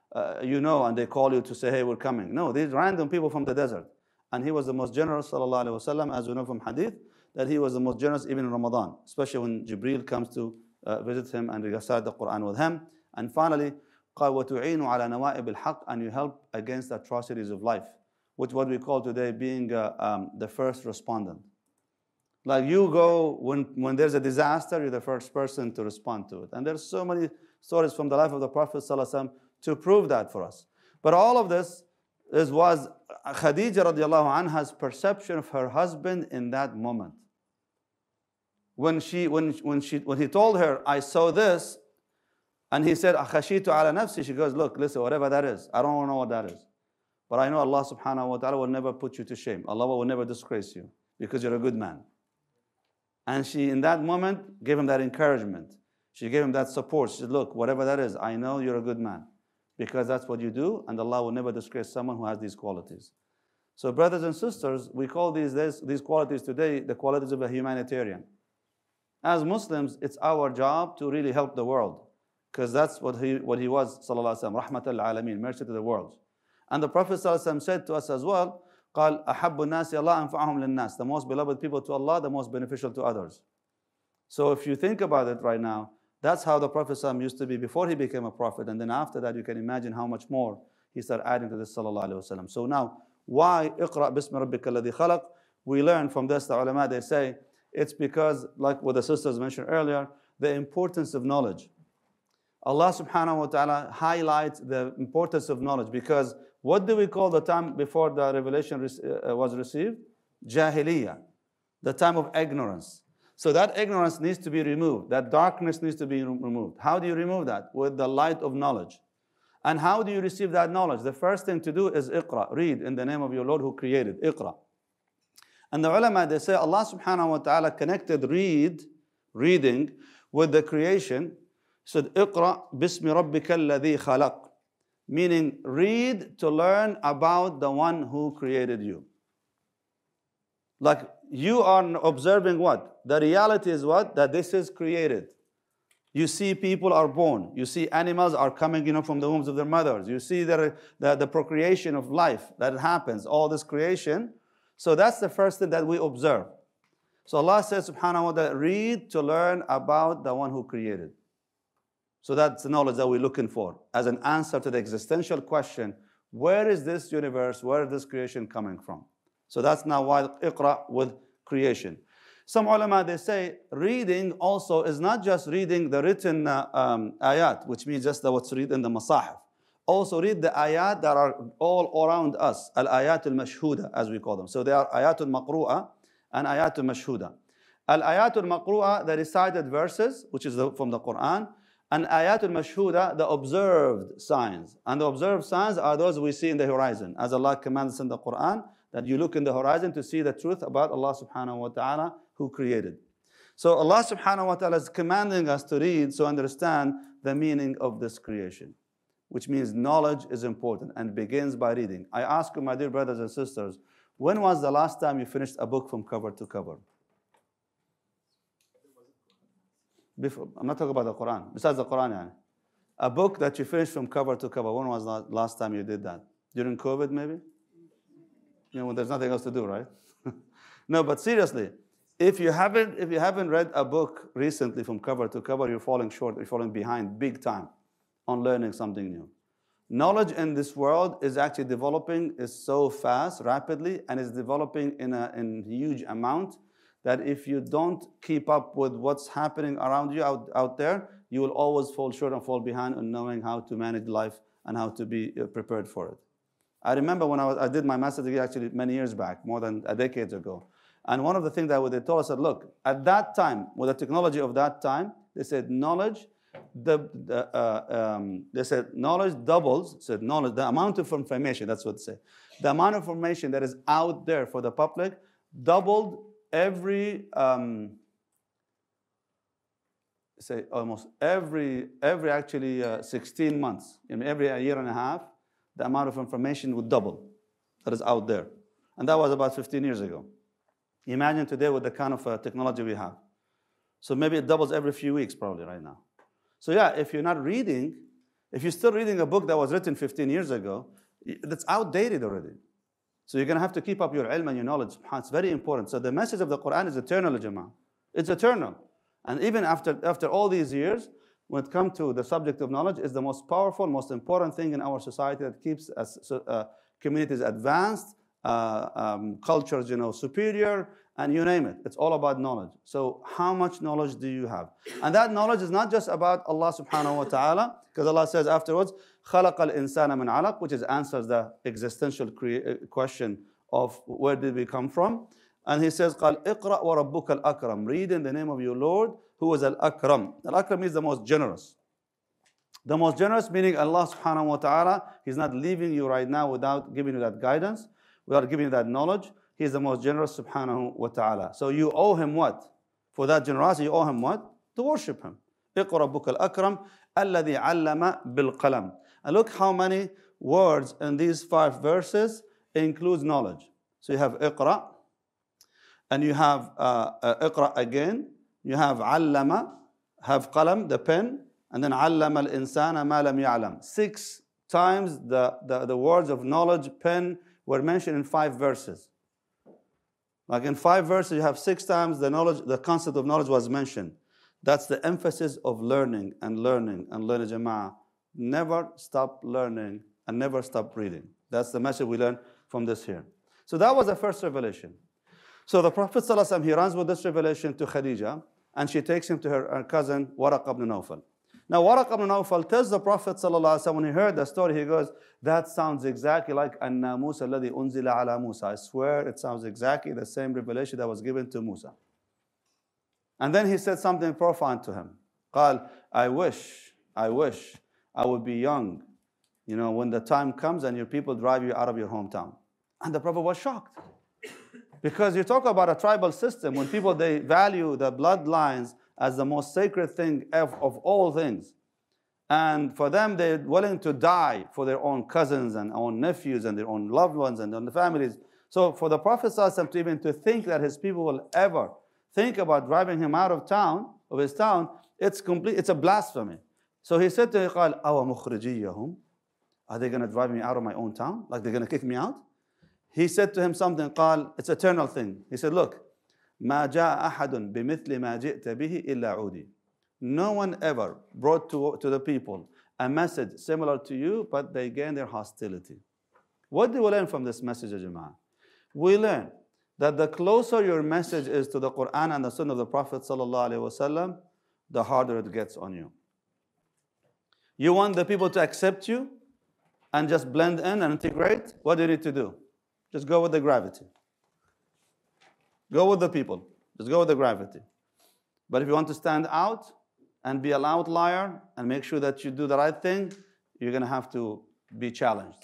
Speaker 1: and they call you to say, hey, we're coming. No, these random people from the desert. And he was the most generous, sallallahu alaihi wasallam, as we know from hadith, that he was the most generous even in Ramadan, especially when Jibreel comes to visit him and recite the Quran with him. And finally, قال وتعين على نوائب الحق, and you help against the atrocities of life, which what we call today being the first respondent. Like you go, when there's a disaster, you're the first person to respond to it. And there's so many stories from the life of the Prophet ﷺ to prove that for us. But all of this was Khadija radiallahu anha's perception of her husband in that moment. When he told her, I saw this, and he said, Akhashitu ala nafsi, she goes, look, listen, whatever that is, I don't know what that is. But I know Allah subhanahu wa ta'ala will never put you to shame. Allah will never disgrace you because you're a good man. And she, in that moment, gave him that encouragement. She gave him that support. She said, look, whatever that is, I know you're a good man because that's what you do, and Allah will never disgrace someone who has these qualities. So brothers and sisters, we call these qualities today the qualities of a humanitarian. As Muslims, it's our job to really help the world, because that's what he was, sallallahu alaihi wasallam, rahmatal alameen, mercy to the world. And the Prophet sallallahu alaihi wasallam said to us as well, قال أحب الناس الله أنفعهم للناس. The most beloved people to Allah, the most beneficial to others. So if you think about it right now, that's how the Prophet sallallahu alaihi wasallam used to be before he became a prophet, and then after that you can imagine how much more he started adding to this, sallallahu alaihi wasallam. So now, why اقرأ باسم ربك الذي خلق? We learn from this, the ulama, they say, it's because, like what the sisters mentioned earlier, the importance of knowledge. Allah subhanahu wa ta'ala highlights the importance of knowledge, because what do we call the time before the revelation was received? Jahiliyyah, the time of ignorance. So that ignorance needs to be removed. That darkness needs to be removed. How do you remove that? With the light of knowledge. And how do you receive that knowledge? The first thing to do is iqra, read in the name of your Lord who created, iqra. And the ulama, they say Allah subhanahu wa ta'ala connected reading with the creation. He said, iqra bismi rabbika alladhi khalaq. Meaning, read to learn about the one who created you. Like, you are observing what? The reality is what? That this is created. You see people are born. You see animals are coming, from the wombs of their mothers. You see the procreation of life that happens, all this creation. So that's the first thing that we observe. So Allah says, subhanahu wa ta'ala, read to learn about the one who created. So that's the knowledge that we're looking for as an answer to the existential question, where is this universe, where is this creation coming from? So that's now why iqra with creation. Some ulama, they say reading also is not just reading the written ayat, which means just what's read in the masahif. Also read the ayat that are all around us, al-ayat al-mashhuda, as we call them. So they are ayat al-maqru'a and ayat al-mashhuda. Al-ayat al-maqru'a, the recited verses, which is from the Quran, and ayat al-mashhuda, the observed signs. And the observed signs are those we see in the horizon. As Allah commands in the Quran, that you look in the horizon to see the truth about Allah subhanahu wa ta'ala who created. So Allah subhanahu wa ta'ala is commanding us to read to understand the meaning of this creation, which means knowledge is important and begins by reading. I ask you, my dear brothers and sisters, when was the last time you finished a book from cover to cover? Before, I'm not talking about the Quran. Besides the Quran, yani. A book that you finished from cover to cover. When was the last time you did that? During COVID, maybe? When there's nothing else to do, right? No, but seriously, if you haven't read a book recently from cover to cover, you're falling short. You're falling behind big time on learning something new. Knowledge in this world is actually developing, is so fast, rapidly, and is developing in huge amount, that if you don't keep up with what's happening around you out there, you will always fall short and fall behind on knowing how to manage life and how to be prepared for it. I remember when I did my master's degree actually many years back, more than a decade ago. And one of the things that they told us, said, look, at that time, with the technology of that time, they said knowledge, they said knowledge doubles, said knowledge, the amount of information, that's what they say. The amount of information that is out there for the public doubled every, almost every actually 16 months. Every year and a half, the amount of information would double that is out there. And that was about 15 years ago. Imagine today with the kind of technology we have. So maybe it doubles every few weeks probably right now. So yeah, if you're not reading, if you're still reading a book that was written 15 years ago, that's outdated already. So you're going to have to keep up your ilm and your knowledge. It's very important. So the message of the Quran is eternal, Jama'ah. It's eternal. And even after all these years, when it comes to the subject of knowledge, is the most powerful, most important thing in our society that keeps us, communities advanced, cultures, superior, and you name it. It's all about knowledge. So how much knowledge do you have? And that knowledge is not just about Allah subhanahu wa ta'ala, because Allah says afterwards, خَلَقَ الْإِنسَانَ مِنْ عَلَقٍ, which answers the existential question of where did we come from. And he says, قَالْ اقْرَأْ وَرَبُّكَ الْأَكْرَمُ, read in the name of your Lord, who is Al-Akram. Al-Akram means the most generous. The most generous meaning Allah subhanahu wa ta'ala, He's not leaving you right now without giving you that guidance, without giving you that knowledge. He is the most generous subhanahu wa ta'ala. So you owe Him what? For that generosity, you owe Him what? To worship Him. اقْرَأْ رَبُّكَ الْأَكْرَمُ الَّذِي عَلَّمَ بِالْقَلَمِ. And look how many words in these 5 verses includes knowledge. So you have iqra, and you have iqra again, you have allama, have qalam, the pen, and then allama al-insana ma lam ya'lam. 6 times the words of knowledge, pen, were mentioned in 5 verses. Like in 5 verses, you have 6 times the concept of knowledge was mentioned. That's the emphasis of learning and learning and learning, Jama'ah. Never stop learning and never stop reading. That's the message we learn from this here. So that was the first revelation. So the Prophet ﷺ, he runs with this revelation to Khadija, and she takes him to her cousin, Waraq ibn Nawfal. Now, Waraq ibn Nawfal tells the Prophet ﷺ, when he heard the story, he goes, that sounds exactly like an-namus alladhi unzila ala Musa. I swear it sounds exactly the same revelation that was given to Musa. And then he said something profound to him. قال, I wish I would be young, when the time comes and your people drive you out of your hometown. And the Prophet was shocked. Because you talk about a tribal system, when people, they value the bloodlines as the most sacred thing of all things. And for them, they're willing to die for their own cousins and own nephews and their own loved ones and their families. So for the Prophet ﷺ to even to think that his people will ever think about driving him out of his town, it's a blasphemy. So he said to him, قال, أَوَ مُخْرِجِيَّهُمْ, are they going to drive me out of my own town? Like they're going to kick me out? He said to him something, قال, it's an eternal thing. He said, look, مَا جَاءَ أَحَدٌ بِمِثْلِ مَا جِئْتَ بِهِ إِلَّا عُودِي. No one ever brought to the people a message similar to you, but they gained their hostility. What do we learn from this message, Jama'ah? We learn that the closer your message is to the Quran and the Sunnah of the Prophet ﷺ, the harder it gets on you. You want the people to accept you and just blend in and integrate? What do you need to do? Just go with the gravity. Go with the people. Just go with the gravity. But if you want to stand out and be an outlier and make sure that you do the right thing, you're going to have to be challenged.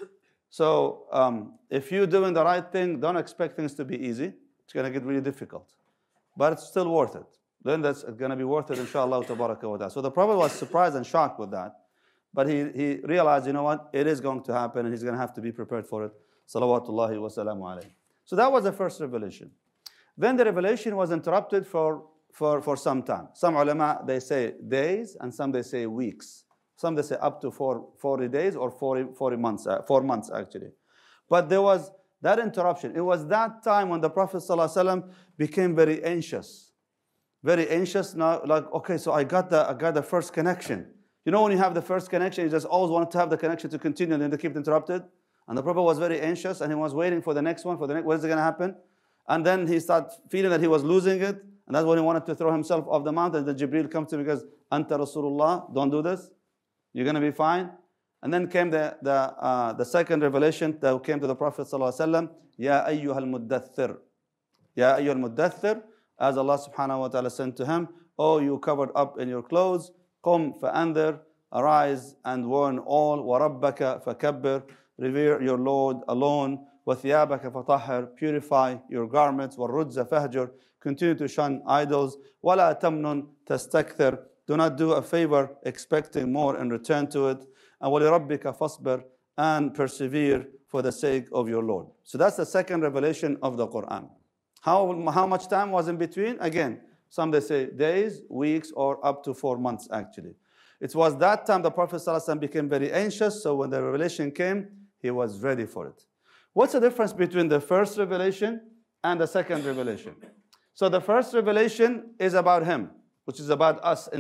Speaker 1: So if you're doing the right thing, don't expect things to be easy. It's going to get really difficult. But it's still worth it. Then that's going to be worth it, inshallah, tabaraka wa ta'ala. So the Prophet was surprised and shocked with that. But he realized, you know what, it is going to happen and he's going to have to be prepared for it. Salawatullahi wa salamu alayhi. So that was the first revelation. Then the revelation was interrupted for some time. Some ulama, they say days, and some they say weeks. Some they say up to 40 days or 4 months actually. But there was that interruption. It was that time when the Prophet ﷺ became very anxious. Very anxious now, like, okay, so I got the first connection. You know when you have the first connection, you just always want to have the connection to continue and then to keep it interrupted? And the Prophet was very anxious and he was waiting for the next one, what is it going to happen? And then he started feeling that he was losing it. And that's when he wanted to throw himself off the mountain. Then Jibreel comes to him and goes, Anta Rasulullah, don't do this. You're going to be fine. And then came the second revelation that came to the Prophet ﷺ, Ya ayyuhal muddathir. Ya ayyuhal muddathir, as Allah subhanahu wa ta'ala sent to him, oh, you covered up in your clothes, qum fa'andhir, arise and warn all, wa rabbaka fakabbir, revere your Lord alone, wa thiyabaka fatahhir, purify your garments, wa rudza fahjur, continue to shun idols, wa la tamnun tastakthir, do not do a favor expecting more in return to it, and wa li rabbika fasbir, and persevere for the sake of your Lord. So that's the second revelation of the Quran. How much time was in between? Again, some they say days, weeks, or up to 4 months actually. It was that time the Prophet ﷺ became very anxious, so when the revelation came, he was ready for it. What's the difference between the first revelation and the second revelation? So the first revelation is about him, which is about us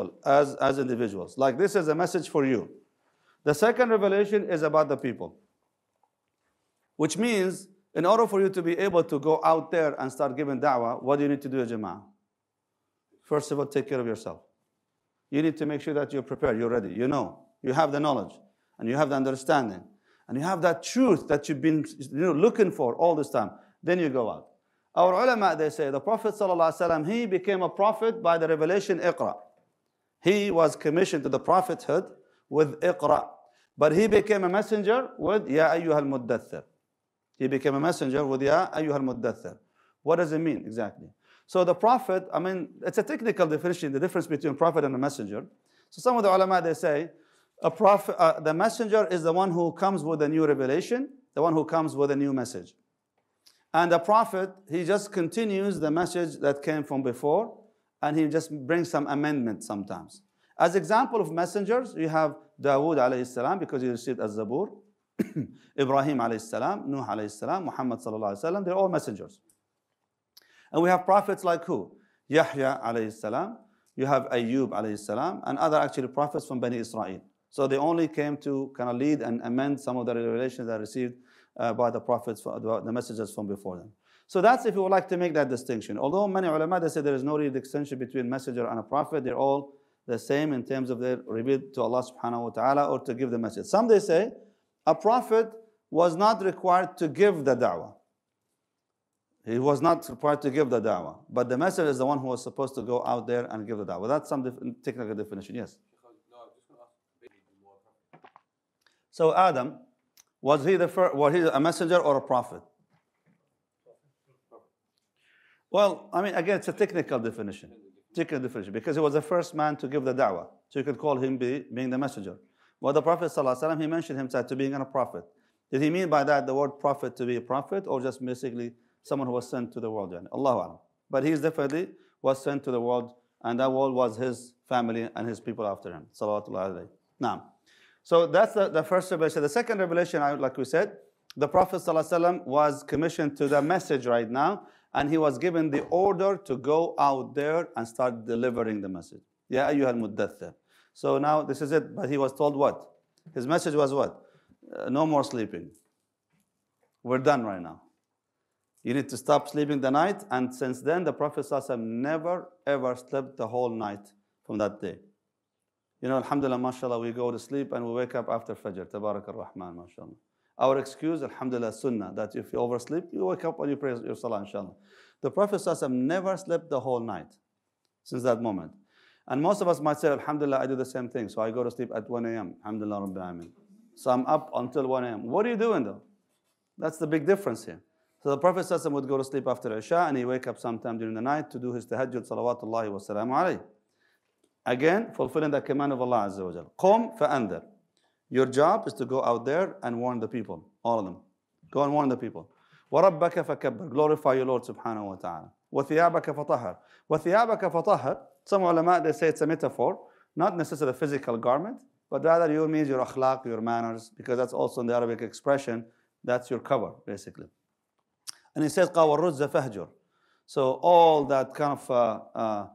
Speaker 1: as individuals. Like this is a message for you. The second revelation is about the people. Which means, in order for you to be able to go out there and start giving da'wah, what do you need to do, Jama'ah? First of all, take care of yourself. You need to make sure that you're prepared, you're ready, you know, you have the knowledge, and you have the understanding, and you have that truth that you've been looking for all this time. Then you go out. Our ulama, they say, the Prophet ﷺ, he became a prophet by the revelation Iqra. He was commissioned to the prophethood with Iqra. But he became a messenger with Ya ayyuhal muddathir. He became a messenger with Ya ayyuhal muddathir. What does it mean exactly? So the prophet, it's a technical definition, the difference between prophet and a messenger. So some of the ulama, they say, a prophet, the messenger is the one who comes with a new revelation, the one who comes with a new message. And the prophet, he just continues the message that came from before, and he just brings some amendment sometimes. As example of messengers, you have Dawood alayhi salam, because he received az-Zabur, Ibrahim alayhi salam, Nuh alayhi salam, Muhammad sallallahu alayhi salam, they're all messengers. And we have prophets like who? Yahya alayhi salam, you have Ayyub alayhi salam, and other actually prophets from Bani Israel. So they only came to kind of lead and amend some of the revelations that received by the prophets, the messages from before them. So that's if you would like to make that distinction. Although many ulama, they say there is no real distinction between messenger and a prophet, they're all the same in terms of their revealed to Allah subhanahu wa ta'ala or to give the message. Some they say a prophet was not required to give the da'wah. He was not required to give the da'wah. But the messenger is the one who was supposed to go out there and give the da'wah. That's some technical definition, yes.
Speaker 3: No, I'm just going to ask basically more prophet.
Speaker 1: So Adam, was he a messenger or a prophet? Well, I mean, again, it's a technical definition. Technical definition, because he was the first man to give the da'wah. So you could call him being the messenger. Well, the Prophet ﷺ, he mentioned himself to being a prophet. Did he mean by that the word prophet to be a prophet, or just basically someone who was sent to the world? Allahu A'lam. But he definitely was sent to the world, and that world was his family and his people after him. Salawatullah alayhi. Now, so that's the first revelation. The second revelation, like we said, the Prophet ﷺ was commissioned to the message right now, and he was given the order to go out there and start delivering the message. Ya ayyuhal muddaththir. So now this is it, but he was told what? His message was what? No more sleeping. We're done right now. You need to stop sleeping the night, and since then the Prophet ﷺ never ever slept the whole night from that day. You know, alhamdulillah, mashallah, we go to sleep and we wake up after Fajr. Tabarak ar-Rahman, mashallah. Our excuse, alhamdulillah, sunnah, that if you oversleep, you wake up and you pray your salah, inshallah. The Prophet ﷺ never slept the whole night since that moment. And most of us might say, alhamdulillah, I do the same thing. So I go to sleep at 1 a.m. Alhamdulillah, Rabbil Alameen. So I'm up until 1 a.m. What are you doing though? That's the big difference here. So the Prophet ﷺ would go to sleep after Isha, and he wake up sometime during the night to do his tahajjud, salawatullahi wa salamu alayhi. Again, fulfilling the command of Allah Azza wa Jal. Qum fa'andhir. Your job is to go out there and warn the people, all of them. Go and warn the people. وَرَبَّكَ فَكَبِّرْ. Glorify your Lord subhanahu wa ta'ala. وَثِيَابَكَ فَطَهَّرْ. وَثِيَابَكَ فَطَهَّرْ. Some ulama, they say it's a metaphor, not necessarily a physical garment, but rather you means your akhlaq, your manners, because that's also in the Arabic expression, that's your cover, basically. And he says, قَوَ الرُّزَّ فَهْجُرْ. So all that kind of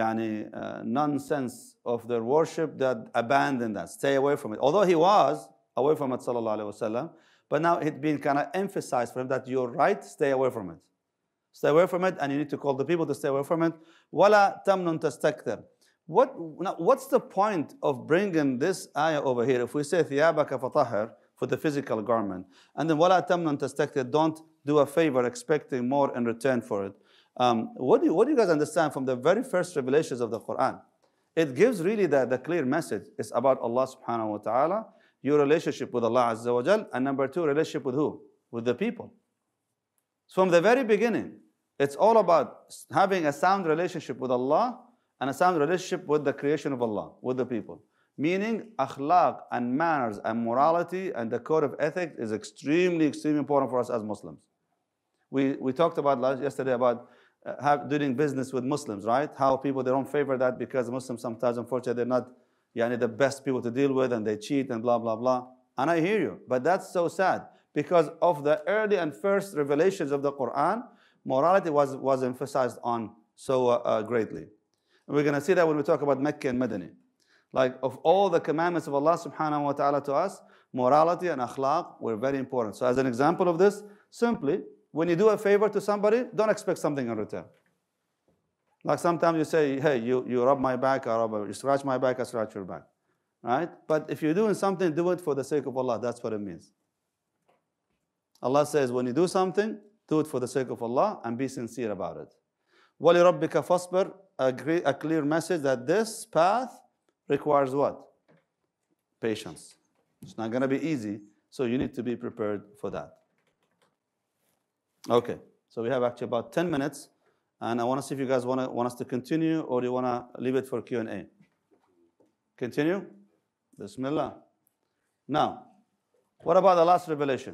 Speaker 1: nonsense of their worship, that abandon that, stay away from it. Although he was away from it, sallallahu alaihi wasallam, but now it's been kind of emphasized for him that you're right, stay away from it. Stay away from it, and you need to call the people to stay away from it. وَلَا تَمْنُن تَسْتَكْثِرْ. What's the point of bringing this ayah over here? If we say ثِيَابَكَ فَطَهِّرْ for the physical garment, and then وَلَا تَمْنُن تَسْتَكْثِرْ, don't do a favor expecting more in return for it. What do you guys understand from the very first revelations of the Quran? It gives really the clear message. It's about Allah subhanahu wa ta'ala, your relationship with Allah Azza wa Jal, and number two, relationship with who? With the people. So from the very beginning, it's all about having a sound relationship with Allah and a sound relationship with the creation of Allah, with the people. Meaning, akhlaq and manners and morality and the code of ethics is extremely, extremely important for us as Muslims. We talked about yesterday about doing business with Muslims, right? How people, they don't favor that because Muslims sometimes, unfortunately, they're not the best people to deal with, and they cheat and blah, blah, blah. And I hear you, but that's so sad. Because of the early and first revelations of the Quran, morality was emphasized on so greatly. And we're going to see that when we talk about Mecca and Madani. Like, of all the commandments of Allah subhanahu wa ta'ala to us, morality and akhlaq were very important. So as an example of this, simply, when you do a favor to somebody, don't expect something in return. Like sometimes you say, hey, you rub my back, you scratch my back, I scratch your back. Right? But if you're doing something, do it for the sake of Allah. That's what it means. Allah says, when you do something, do it for the sake of Allah and be sincere about it. وَلِرَبِّكَ فَاصْبِرْ. A clear message that this path requires what? Patience. It's not going to be easy, so you need to be prepared for that. Okay, so we have actually about 10 minutes, and I want to see if you guys want us to continue, or do you want to leave it for Q&A? Continue? Bismillah. Now, what about the last revelation?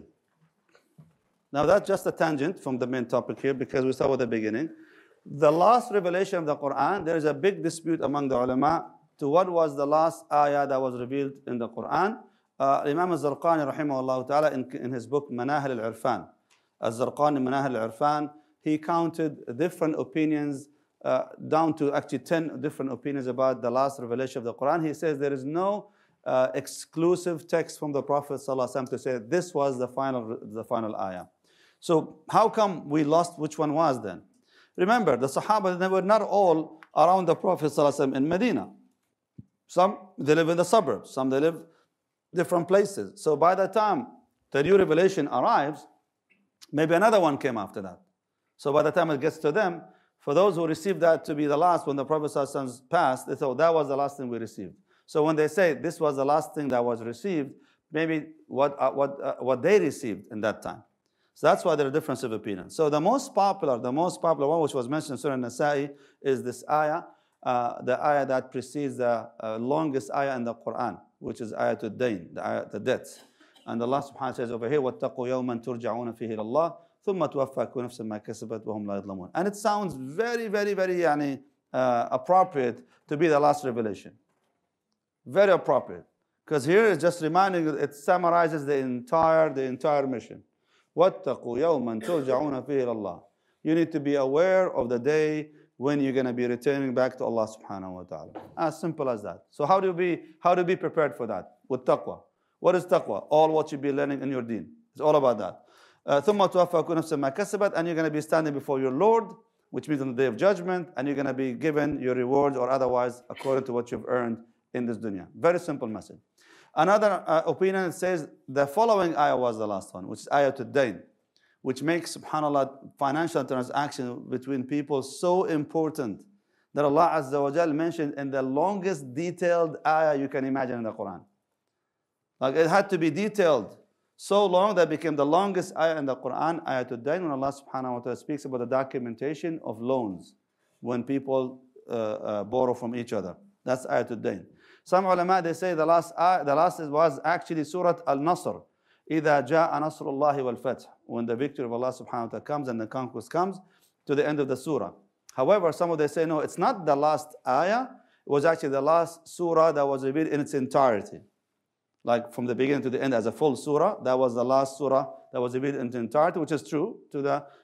Speaker 1: Now that's just a tangent from the main topic here, because we started with the beginning. The last revelation of the Quran, there is a big dispute among the ulama to what was the last ayah that was revealed in the Quran. Imam al-Zarqani rahimahullah ta'ala in his book Manahil al-Irfan, al-Zarqani Manahil al-Irfan, he counted different opinions down to actually 10 different opinions about the last revelation of the Quran. He says there is no exclusive text from the Prophet ﷺ to say this was the final ayah. So how come we lost which one was then? Remember, the Sahaba, they were not all around the Prophet ﷺ in Medina. Some, they live in the suburbs. Some, they live different places. So by the time the new revelation arrives, maybe another one came after that. So by the time it gets to them, for those who received that to be the last, when the Prophet ﷺ passed, they thought that was the last thing we received. So when they say this was the last thing that was received, maybe what they received in that time. So that's why there are difference of opinion. So the most popular one, which was mentioned in Surah An-Nasa'i, is this ayah, the ayah that precedes the longest ayah in the Quran, which is ayatul dayn, the debts. And Allah subhanahu wa ta'ala says over here, وَاتَّقُوا يَوْمًا تُرْجَعُونَ فِيهِ إِلَى اللَّهِ ثُمَّ تُوَفَّى كُلُّ نَفْسٍ مَا كَسَبَتْ وَهُمْ لَا يُظْلَمُونَ. And it sounds very, very, very appropriate to be the last revelation. Very appropriate. Because here it's just reminding, it summarizes the entire mission. وَاتَّقُوا يَوْمًا تُرْجَعُونَ فِيهِ إِلَى اللَّهِ. You need to be aware of the day when you're going to be returning back to Allah subhanahu wa ta'ala. As simple as that. So how do you be prepared for that? With taqwa. What is taqwa? All what you be learning in your deen. It's all about that. ثُمَّ تُوَفَّى كُلُّ نَفْسٍ مَا كَسَبَتْ. And you're going to be standing before your Lord, which means on the day of judgment, and you're going to be given your rewards or otherwise according to what you've earned in this dunya. Very simple message. Another opinion says the following ayah was the last one, which is ayatul dayn, which makes, subhanAllah, financial transaction between people so important that Allah Azza wa Jal mentioned in the longest detailed ayah you can imagine in the Quran. Like it had to be detailed so long that became the longest ayah in the Quran, ayatul dayn, when Allah subhanahu wa ta'ala speaks about the documentation of loans when people borrow from each other. That's ayatul dayn. Some ulama, they say the last was actually Surah Al-Nasr. إِذَا جَاءَ نَصْرُ اللَّهِ وَالْفَتْحِ. When the victory of Allah subhanahu wa ta'ala comes and the conquest comes to the end of the surah. However, some of them say, no, it's not the last ayah. It was actually the last surah that was revealed in its entirety. Like from the beginning to the end as a full surah. That was the last surah that was revealed in its entirety, which is true to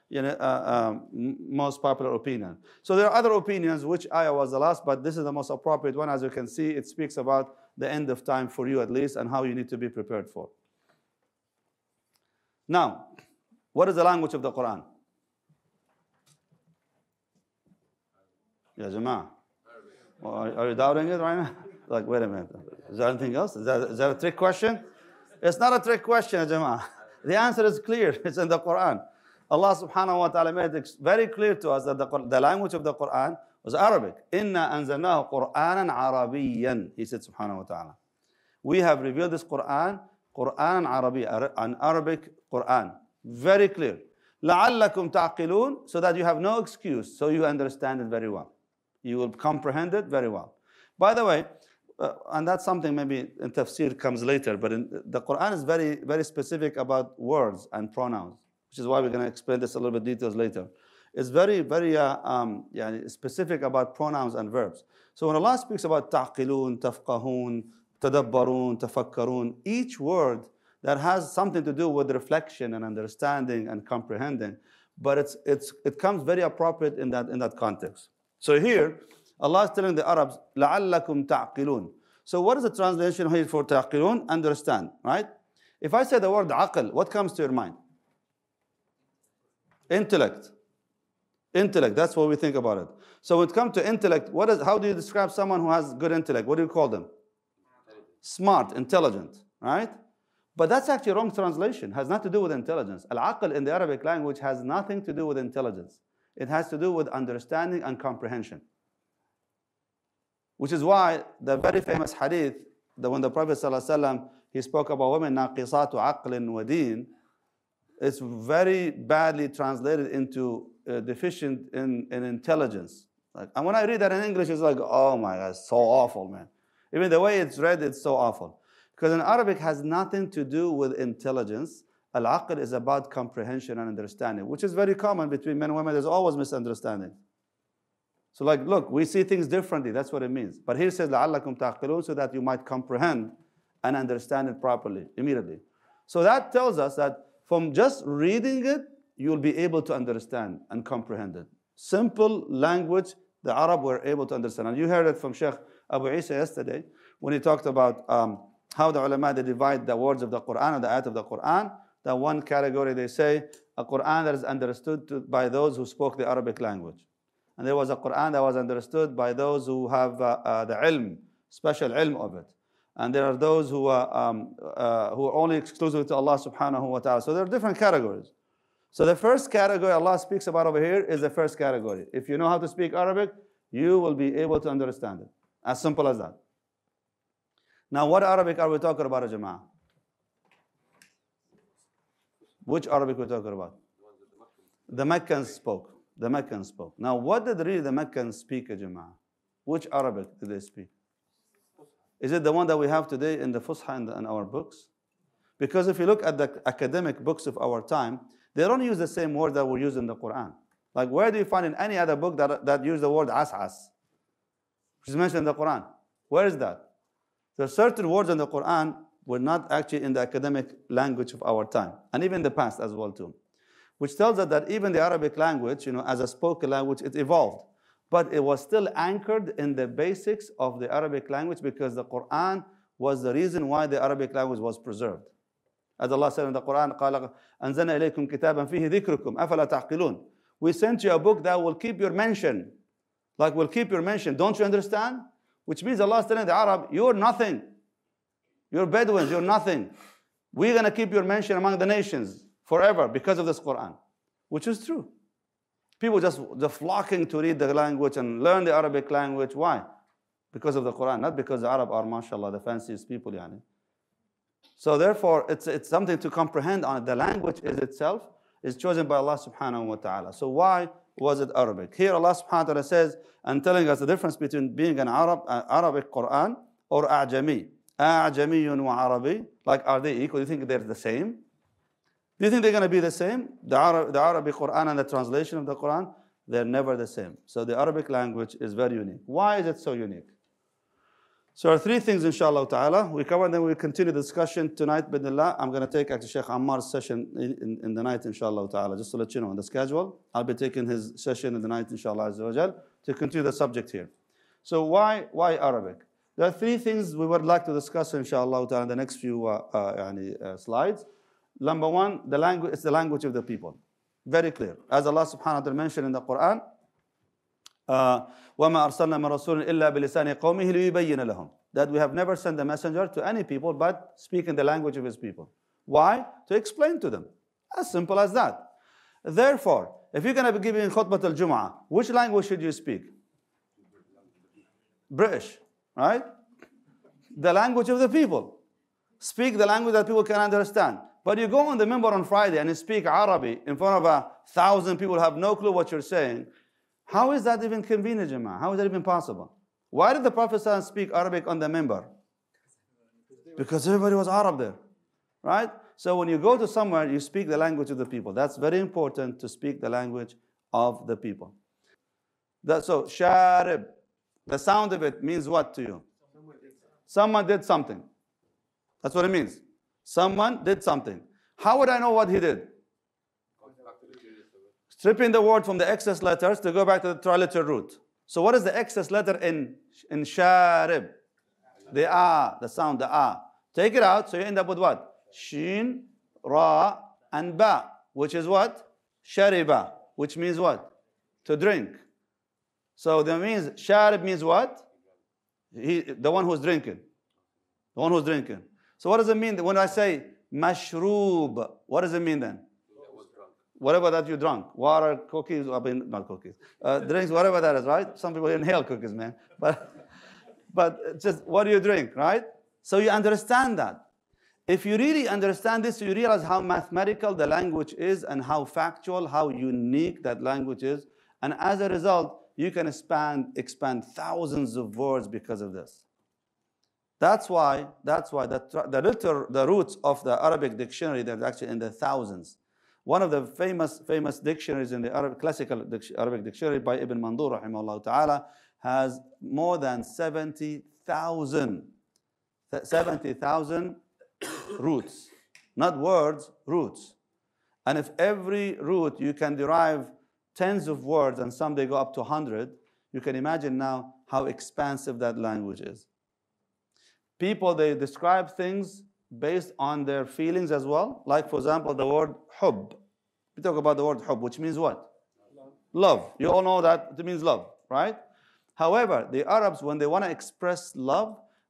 Speaker 1: the most popular opinion. So there are other opinions which ayah was the last, but this is the most appropriate one. As you can see, it speaks about the end of time for you at least and how you need to be prepared for. Now, what is the language of the Quran? Ya Jama'ah. Are you doubting it right now? Like, wait a minute. Is there anything else? Is that a trick question? It's not a trick question, Ya Jama'ah. The answer is clear. It's in the Quran. Allah subhanahu wa ta'ala made it very clear to us that the language of the Quran was Arabic. Inna anzalnahu Qur'anan Arabiyyan. He said subhanahu wa ta'ala. We have revealed this Quran Arabiy, an Arabic Quran. Very clear. لَعَلَّكُمْ تَعْقِلُونَ. So that you have no excuse, so you understand it very well. You will comprehend it very well. By the way, and that's something maybe in tafsir comes later, but the Quran is very, very specific about words and pronouns, which is why we're going to explain this a little bit details later. It's very, very specific about pronouns and verbs. So when Allah speaks about ta'qilun, tafqahun, tadabbarun, tafakkarun, each word that has something to do with reflection and understanding and comprehending, but it comes very appropriate in that context. So here, Allah is telling the Arabs, لَعَلَّكُمْ تَعْقِلُونَ. So what is the translation here for ta'qilun? Understand, right? If I say the word aql, what comes to your mind? Intellect. Intellect, that's what we think about it. So when it comes to intellect, how do you describe someone who has good intellect? What do you call them? Smart, intelligent, right? But that's actually wrong translation. It has nothing to do with intelligence. Al-aql in the Arabic language has nothing to do with intelligence. It has to do with understanding and comprehension. Which is why the very famous hadith, that when the Prophet ﷺ, he spoke about women, naqisatu aqlin wa deen, it's very badly translated into deficient in intelligence. And when I read that in English, it's like, oh my God, it's so awful, man. Even the way it's read, it's so awful. Because in Arabic has nothing to do with intelligence. Al-aql is about comprehension and understanding, which is very common between men and women. There's always misunderstanding. So like, look, we see things differently. That's what it means. But here it says, لَعَلَّكُمْ تَعْقِلُونَ, so that you might comprehend and understand it properly, immediately. So that tells us that from just reading it, you'll be able to understand and comprehend it. Simple language, the Arab were able to understand. And you heard it from Sheikh Abu Isa yesterday, when he talked about how the ulama, they divide the words of the Quran and the ayat of the Quran. That one category, they say, a Quran that is understood by those who spoke the Arabic language. And there was a Quran that was understood by those who have the ilm, special ilm of it. And there are those who are only exclusive to Allah subhanahu wa ta'ala. So there are different categories. So the first category Allah speaks about over here is the first category. If you know how to speak Arabic, you will be able to understand it. As simple as that. Now, what Arabic are we talking about, Jama'ah? Which Arabic are we talking about? The Meccans spoke. The Meccans spoke. Now, what did really the Meccans speak, Jama'ah? Which Arabic did they speak? Is it the one that we have today in the Fusha in our books? Because if you look at the academic books of our time, they don't use the same word that were used in the Quran. Like, where do you find in any other book that use the word as'as, which is mentioned in the Quran? Where is that? There are certain words in the Quran were not actually in the academic language of our time, and even in the past as well too, which tells us that even the Arabic language, as a spoken language, it evolved, but it was still anchored in the basics of the Arabic language, because the Quran was the reason why the Arabic language was preserved. As Allah said in the Quran, قَالَ أَنزَلْنَا إِلَيْكُمْ كِتَابًا فِيهِ ذِكْرُكُمْ أَفَلَا تَعْقِلُونَ. We sent you a book that will keep your mention. Like, will keep your mention. Don't you understand? Which means Allah is telling the Arab, you're nothing. You're Bedouins, you're nothing. We're going to keep your mention among the nations forever because of this Quran. Which is true. People just flocking to read the language and learn the Arabic language. Why? Because of the Quran, not because the Arab are, mashallah, the fanciest people. Yani. So therefore, it's something to comprehend on it. The language itself is chosen by Allah subhanahu wa ta'ala. So why was it Arabic? Here Allah subhanahu wa ta'ala says, and telling us the difference between being an Arabic Quran or A'jami. A'jamiyun wa Arabi. Like, are they equal? Do you think they're the same? Do you think they're going to be the same? The Arabic Quran and the translation of the Quran, they're never the same. So the Arabic language is very unique. Why is it so unique? So there are three things, inshallah ta'ala. We cover, then we'll continue the discussion tonight, bidnillah. I'm going to take actually Sheikh Ammar's session in the night, inshallah ta'ala, just to let you know on the schedule. I'll be taking his session in the night, inshallah azza wa jal, to continue the subject here. So why Arabic? There are three things we would like to discuss, inshallah ta'ala, in the next few slides. Number one, the language, it's the language of the people. Very clear. As Allah subhanahu wa ta'ala mentioned in the Quran, وَمَا أَرْسَلْنَا مِن رَسُولٍ إِلَّا بِلِسَانِ قَوْمِهِ لِيُبَيِّنَ لَهُمْ. That we have never sent a messenger to any people but speaking the language of his people. Why? To explain to them. As simple as that. Therefore, if you're going to be giving khutbah al-Jum'ah, which language should you speak? British, right? The language of the people. Speak the language that people can understand. But you go on the minbar on Friday and you speak Arabic in front of 1,000 people who have no clue what you're saying. How is that even convenient, Jama'ah? How is that even possible? Why did the Prophet speak Arabic on the minbar? Because everybody was Arab there, right? So when you go to somewhere, you speak the language of the people. That's very important, to speak the language of the people. So, sharib, the sound of it means what to you? Someone did something. That's what it means. Someone did something. How would I know what he did? Stripping the word from the excess letters to go back to the triliteral root. So what is the excess letter in sharib? The the sound, the . Take it out, so you end up with what? Shin, ra, and ba, which is what? Shariba, which means what? To drink. So that means, sharib means what? The one who's drinking. The one who's drinking. So what does it mean when I say mashroob? What does it mean then? Whatever that you drunk, water, cookies, I mean, not cookies, drinks, whatever that is, right? Some people inhale cookies, man. But just what do you drink, right? So you understand that. If you really understand this, you realize how mathematical the language is and how factual, how unique that language is. And as a result, you can expand thousands of words because of this. That's why the roots of the Arabic dictionary, they're actually in the thousands. One of the famous dictionaries in the classical Arabic dictionary by Ibn Mandur, rahimahullah ta'ala, has more than 70,000 roots. Not words, roots. And if every root you can derive tens of words, and some they go up to 100, you can imagine now how expansive that language is. People, they describe things based on their feelings as well. Like, for example, the word hub. We talk about the word hub, which means what? Love. You all know that it means love, right? However, the Arabs, when they want to express love,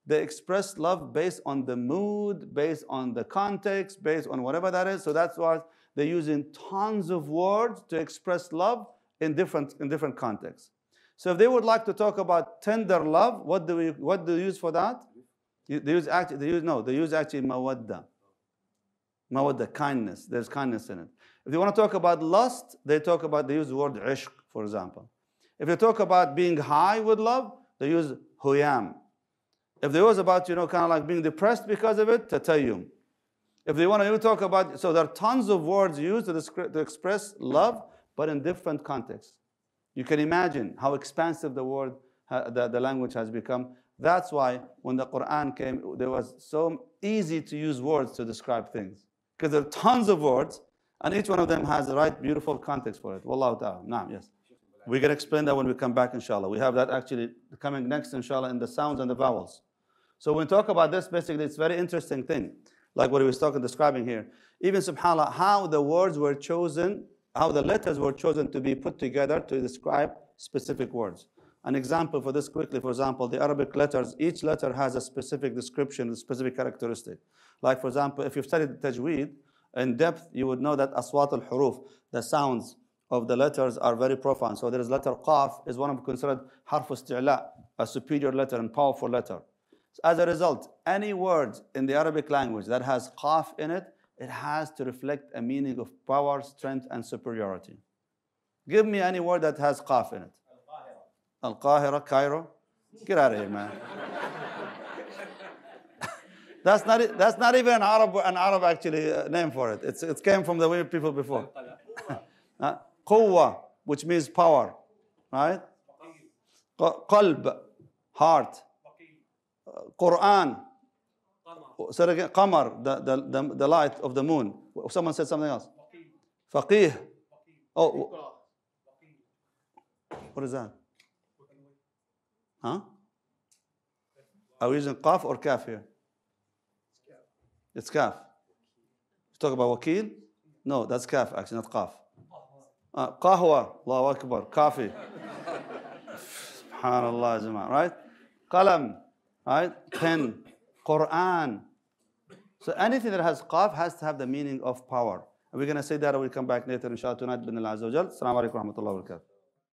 Speaker 1: they express love based on the mood, based on the context, based on whatever that is. So that's why they're using tons of words to express love in different contexts. So if they would like to talk about tender love, what do you use for that? They use actually mawadda. Mawadda, kindness. There's kindness in it. If they want to talk about lust, they use the word ishq, for example. If they talk about being high with love, they use huyam. If they was about, kind of like being depressed because of it, tatayyum. If they want to talk about, so there are tons of words used to express love, but in different contexts. You can imagine how expansive the language has become. That's why when the Quran came, there was so easy to use words to describe things. Because there are tons of words, and each one of them has the right, beautiful context for it. Wallahu ta'ala. Naam, yes. We can explain that when we come back, inshallah. We have that actually coming next, inshallah, in the sounds and the vowels. So when we talk about this, basically, it's a very interesting thing. Like what he was describing here. Even, subhanAllah, how the words were chosen, how the letters were chosen to be put together to describe specific words. An example for this quickly, for example, the Arabic letters, each letter has a specific description, a specific characteristic. Like, for example, if you've studied tajweed in depth, you would know that aswat al-huruf, the sounds of the letters are very profound. So there is letter qaf, is one of considered harf isti'la, a superior letter and powerful letter. So as a result, any word in the Arabic language that has qaf in it, it has to reflect a meaning of power, strength, and superiority. Give me any word that has qaf in it. Al-Qahira, Cairo. Get out of here, man. That's not even an Arab actually name for it. It came from the way people before. Quwwa, which means power, right? Qalb, heart. Quran. So again, Qamar, the light of the moon. Someone said something else. Faqih. Oh, what is that? Huh? Are we using qaf or kaf here? It's kaf. You talk about wakil? No, that's kaf actually, not qaf. Qahwa, Allahu Akbar, kafi. Subhanallah, Jama'ah, right? Qalam, right? Pen, Quran. So anything that has qaf has to have the meaning of power. And we're going to say that when we come back later, inshallah, tonight, bin Allah Azza wa Jal. Assalamu alaikum wa rahmatullahi wa barakatuh.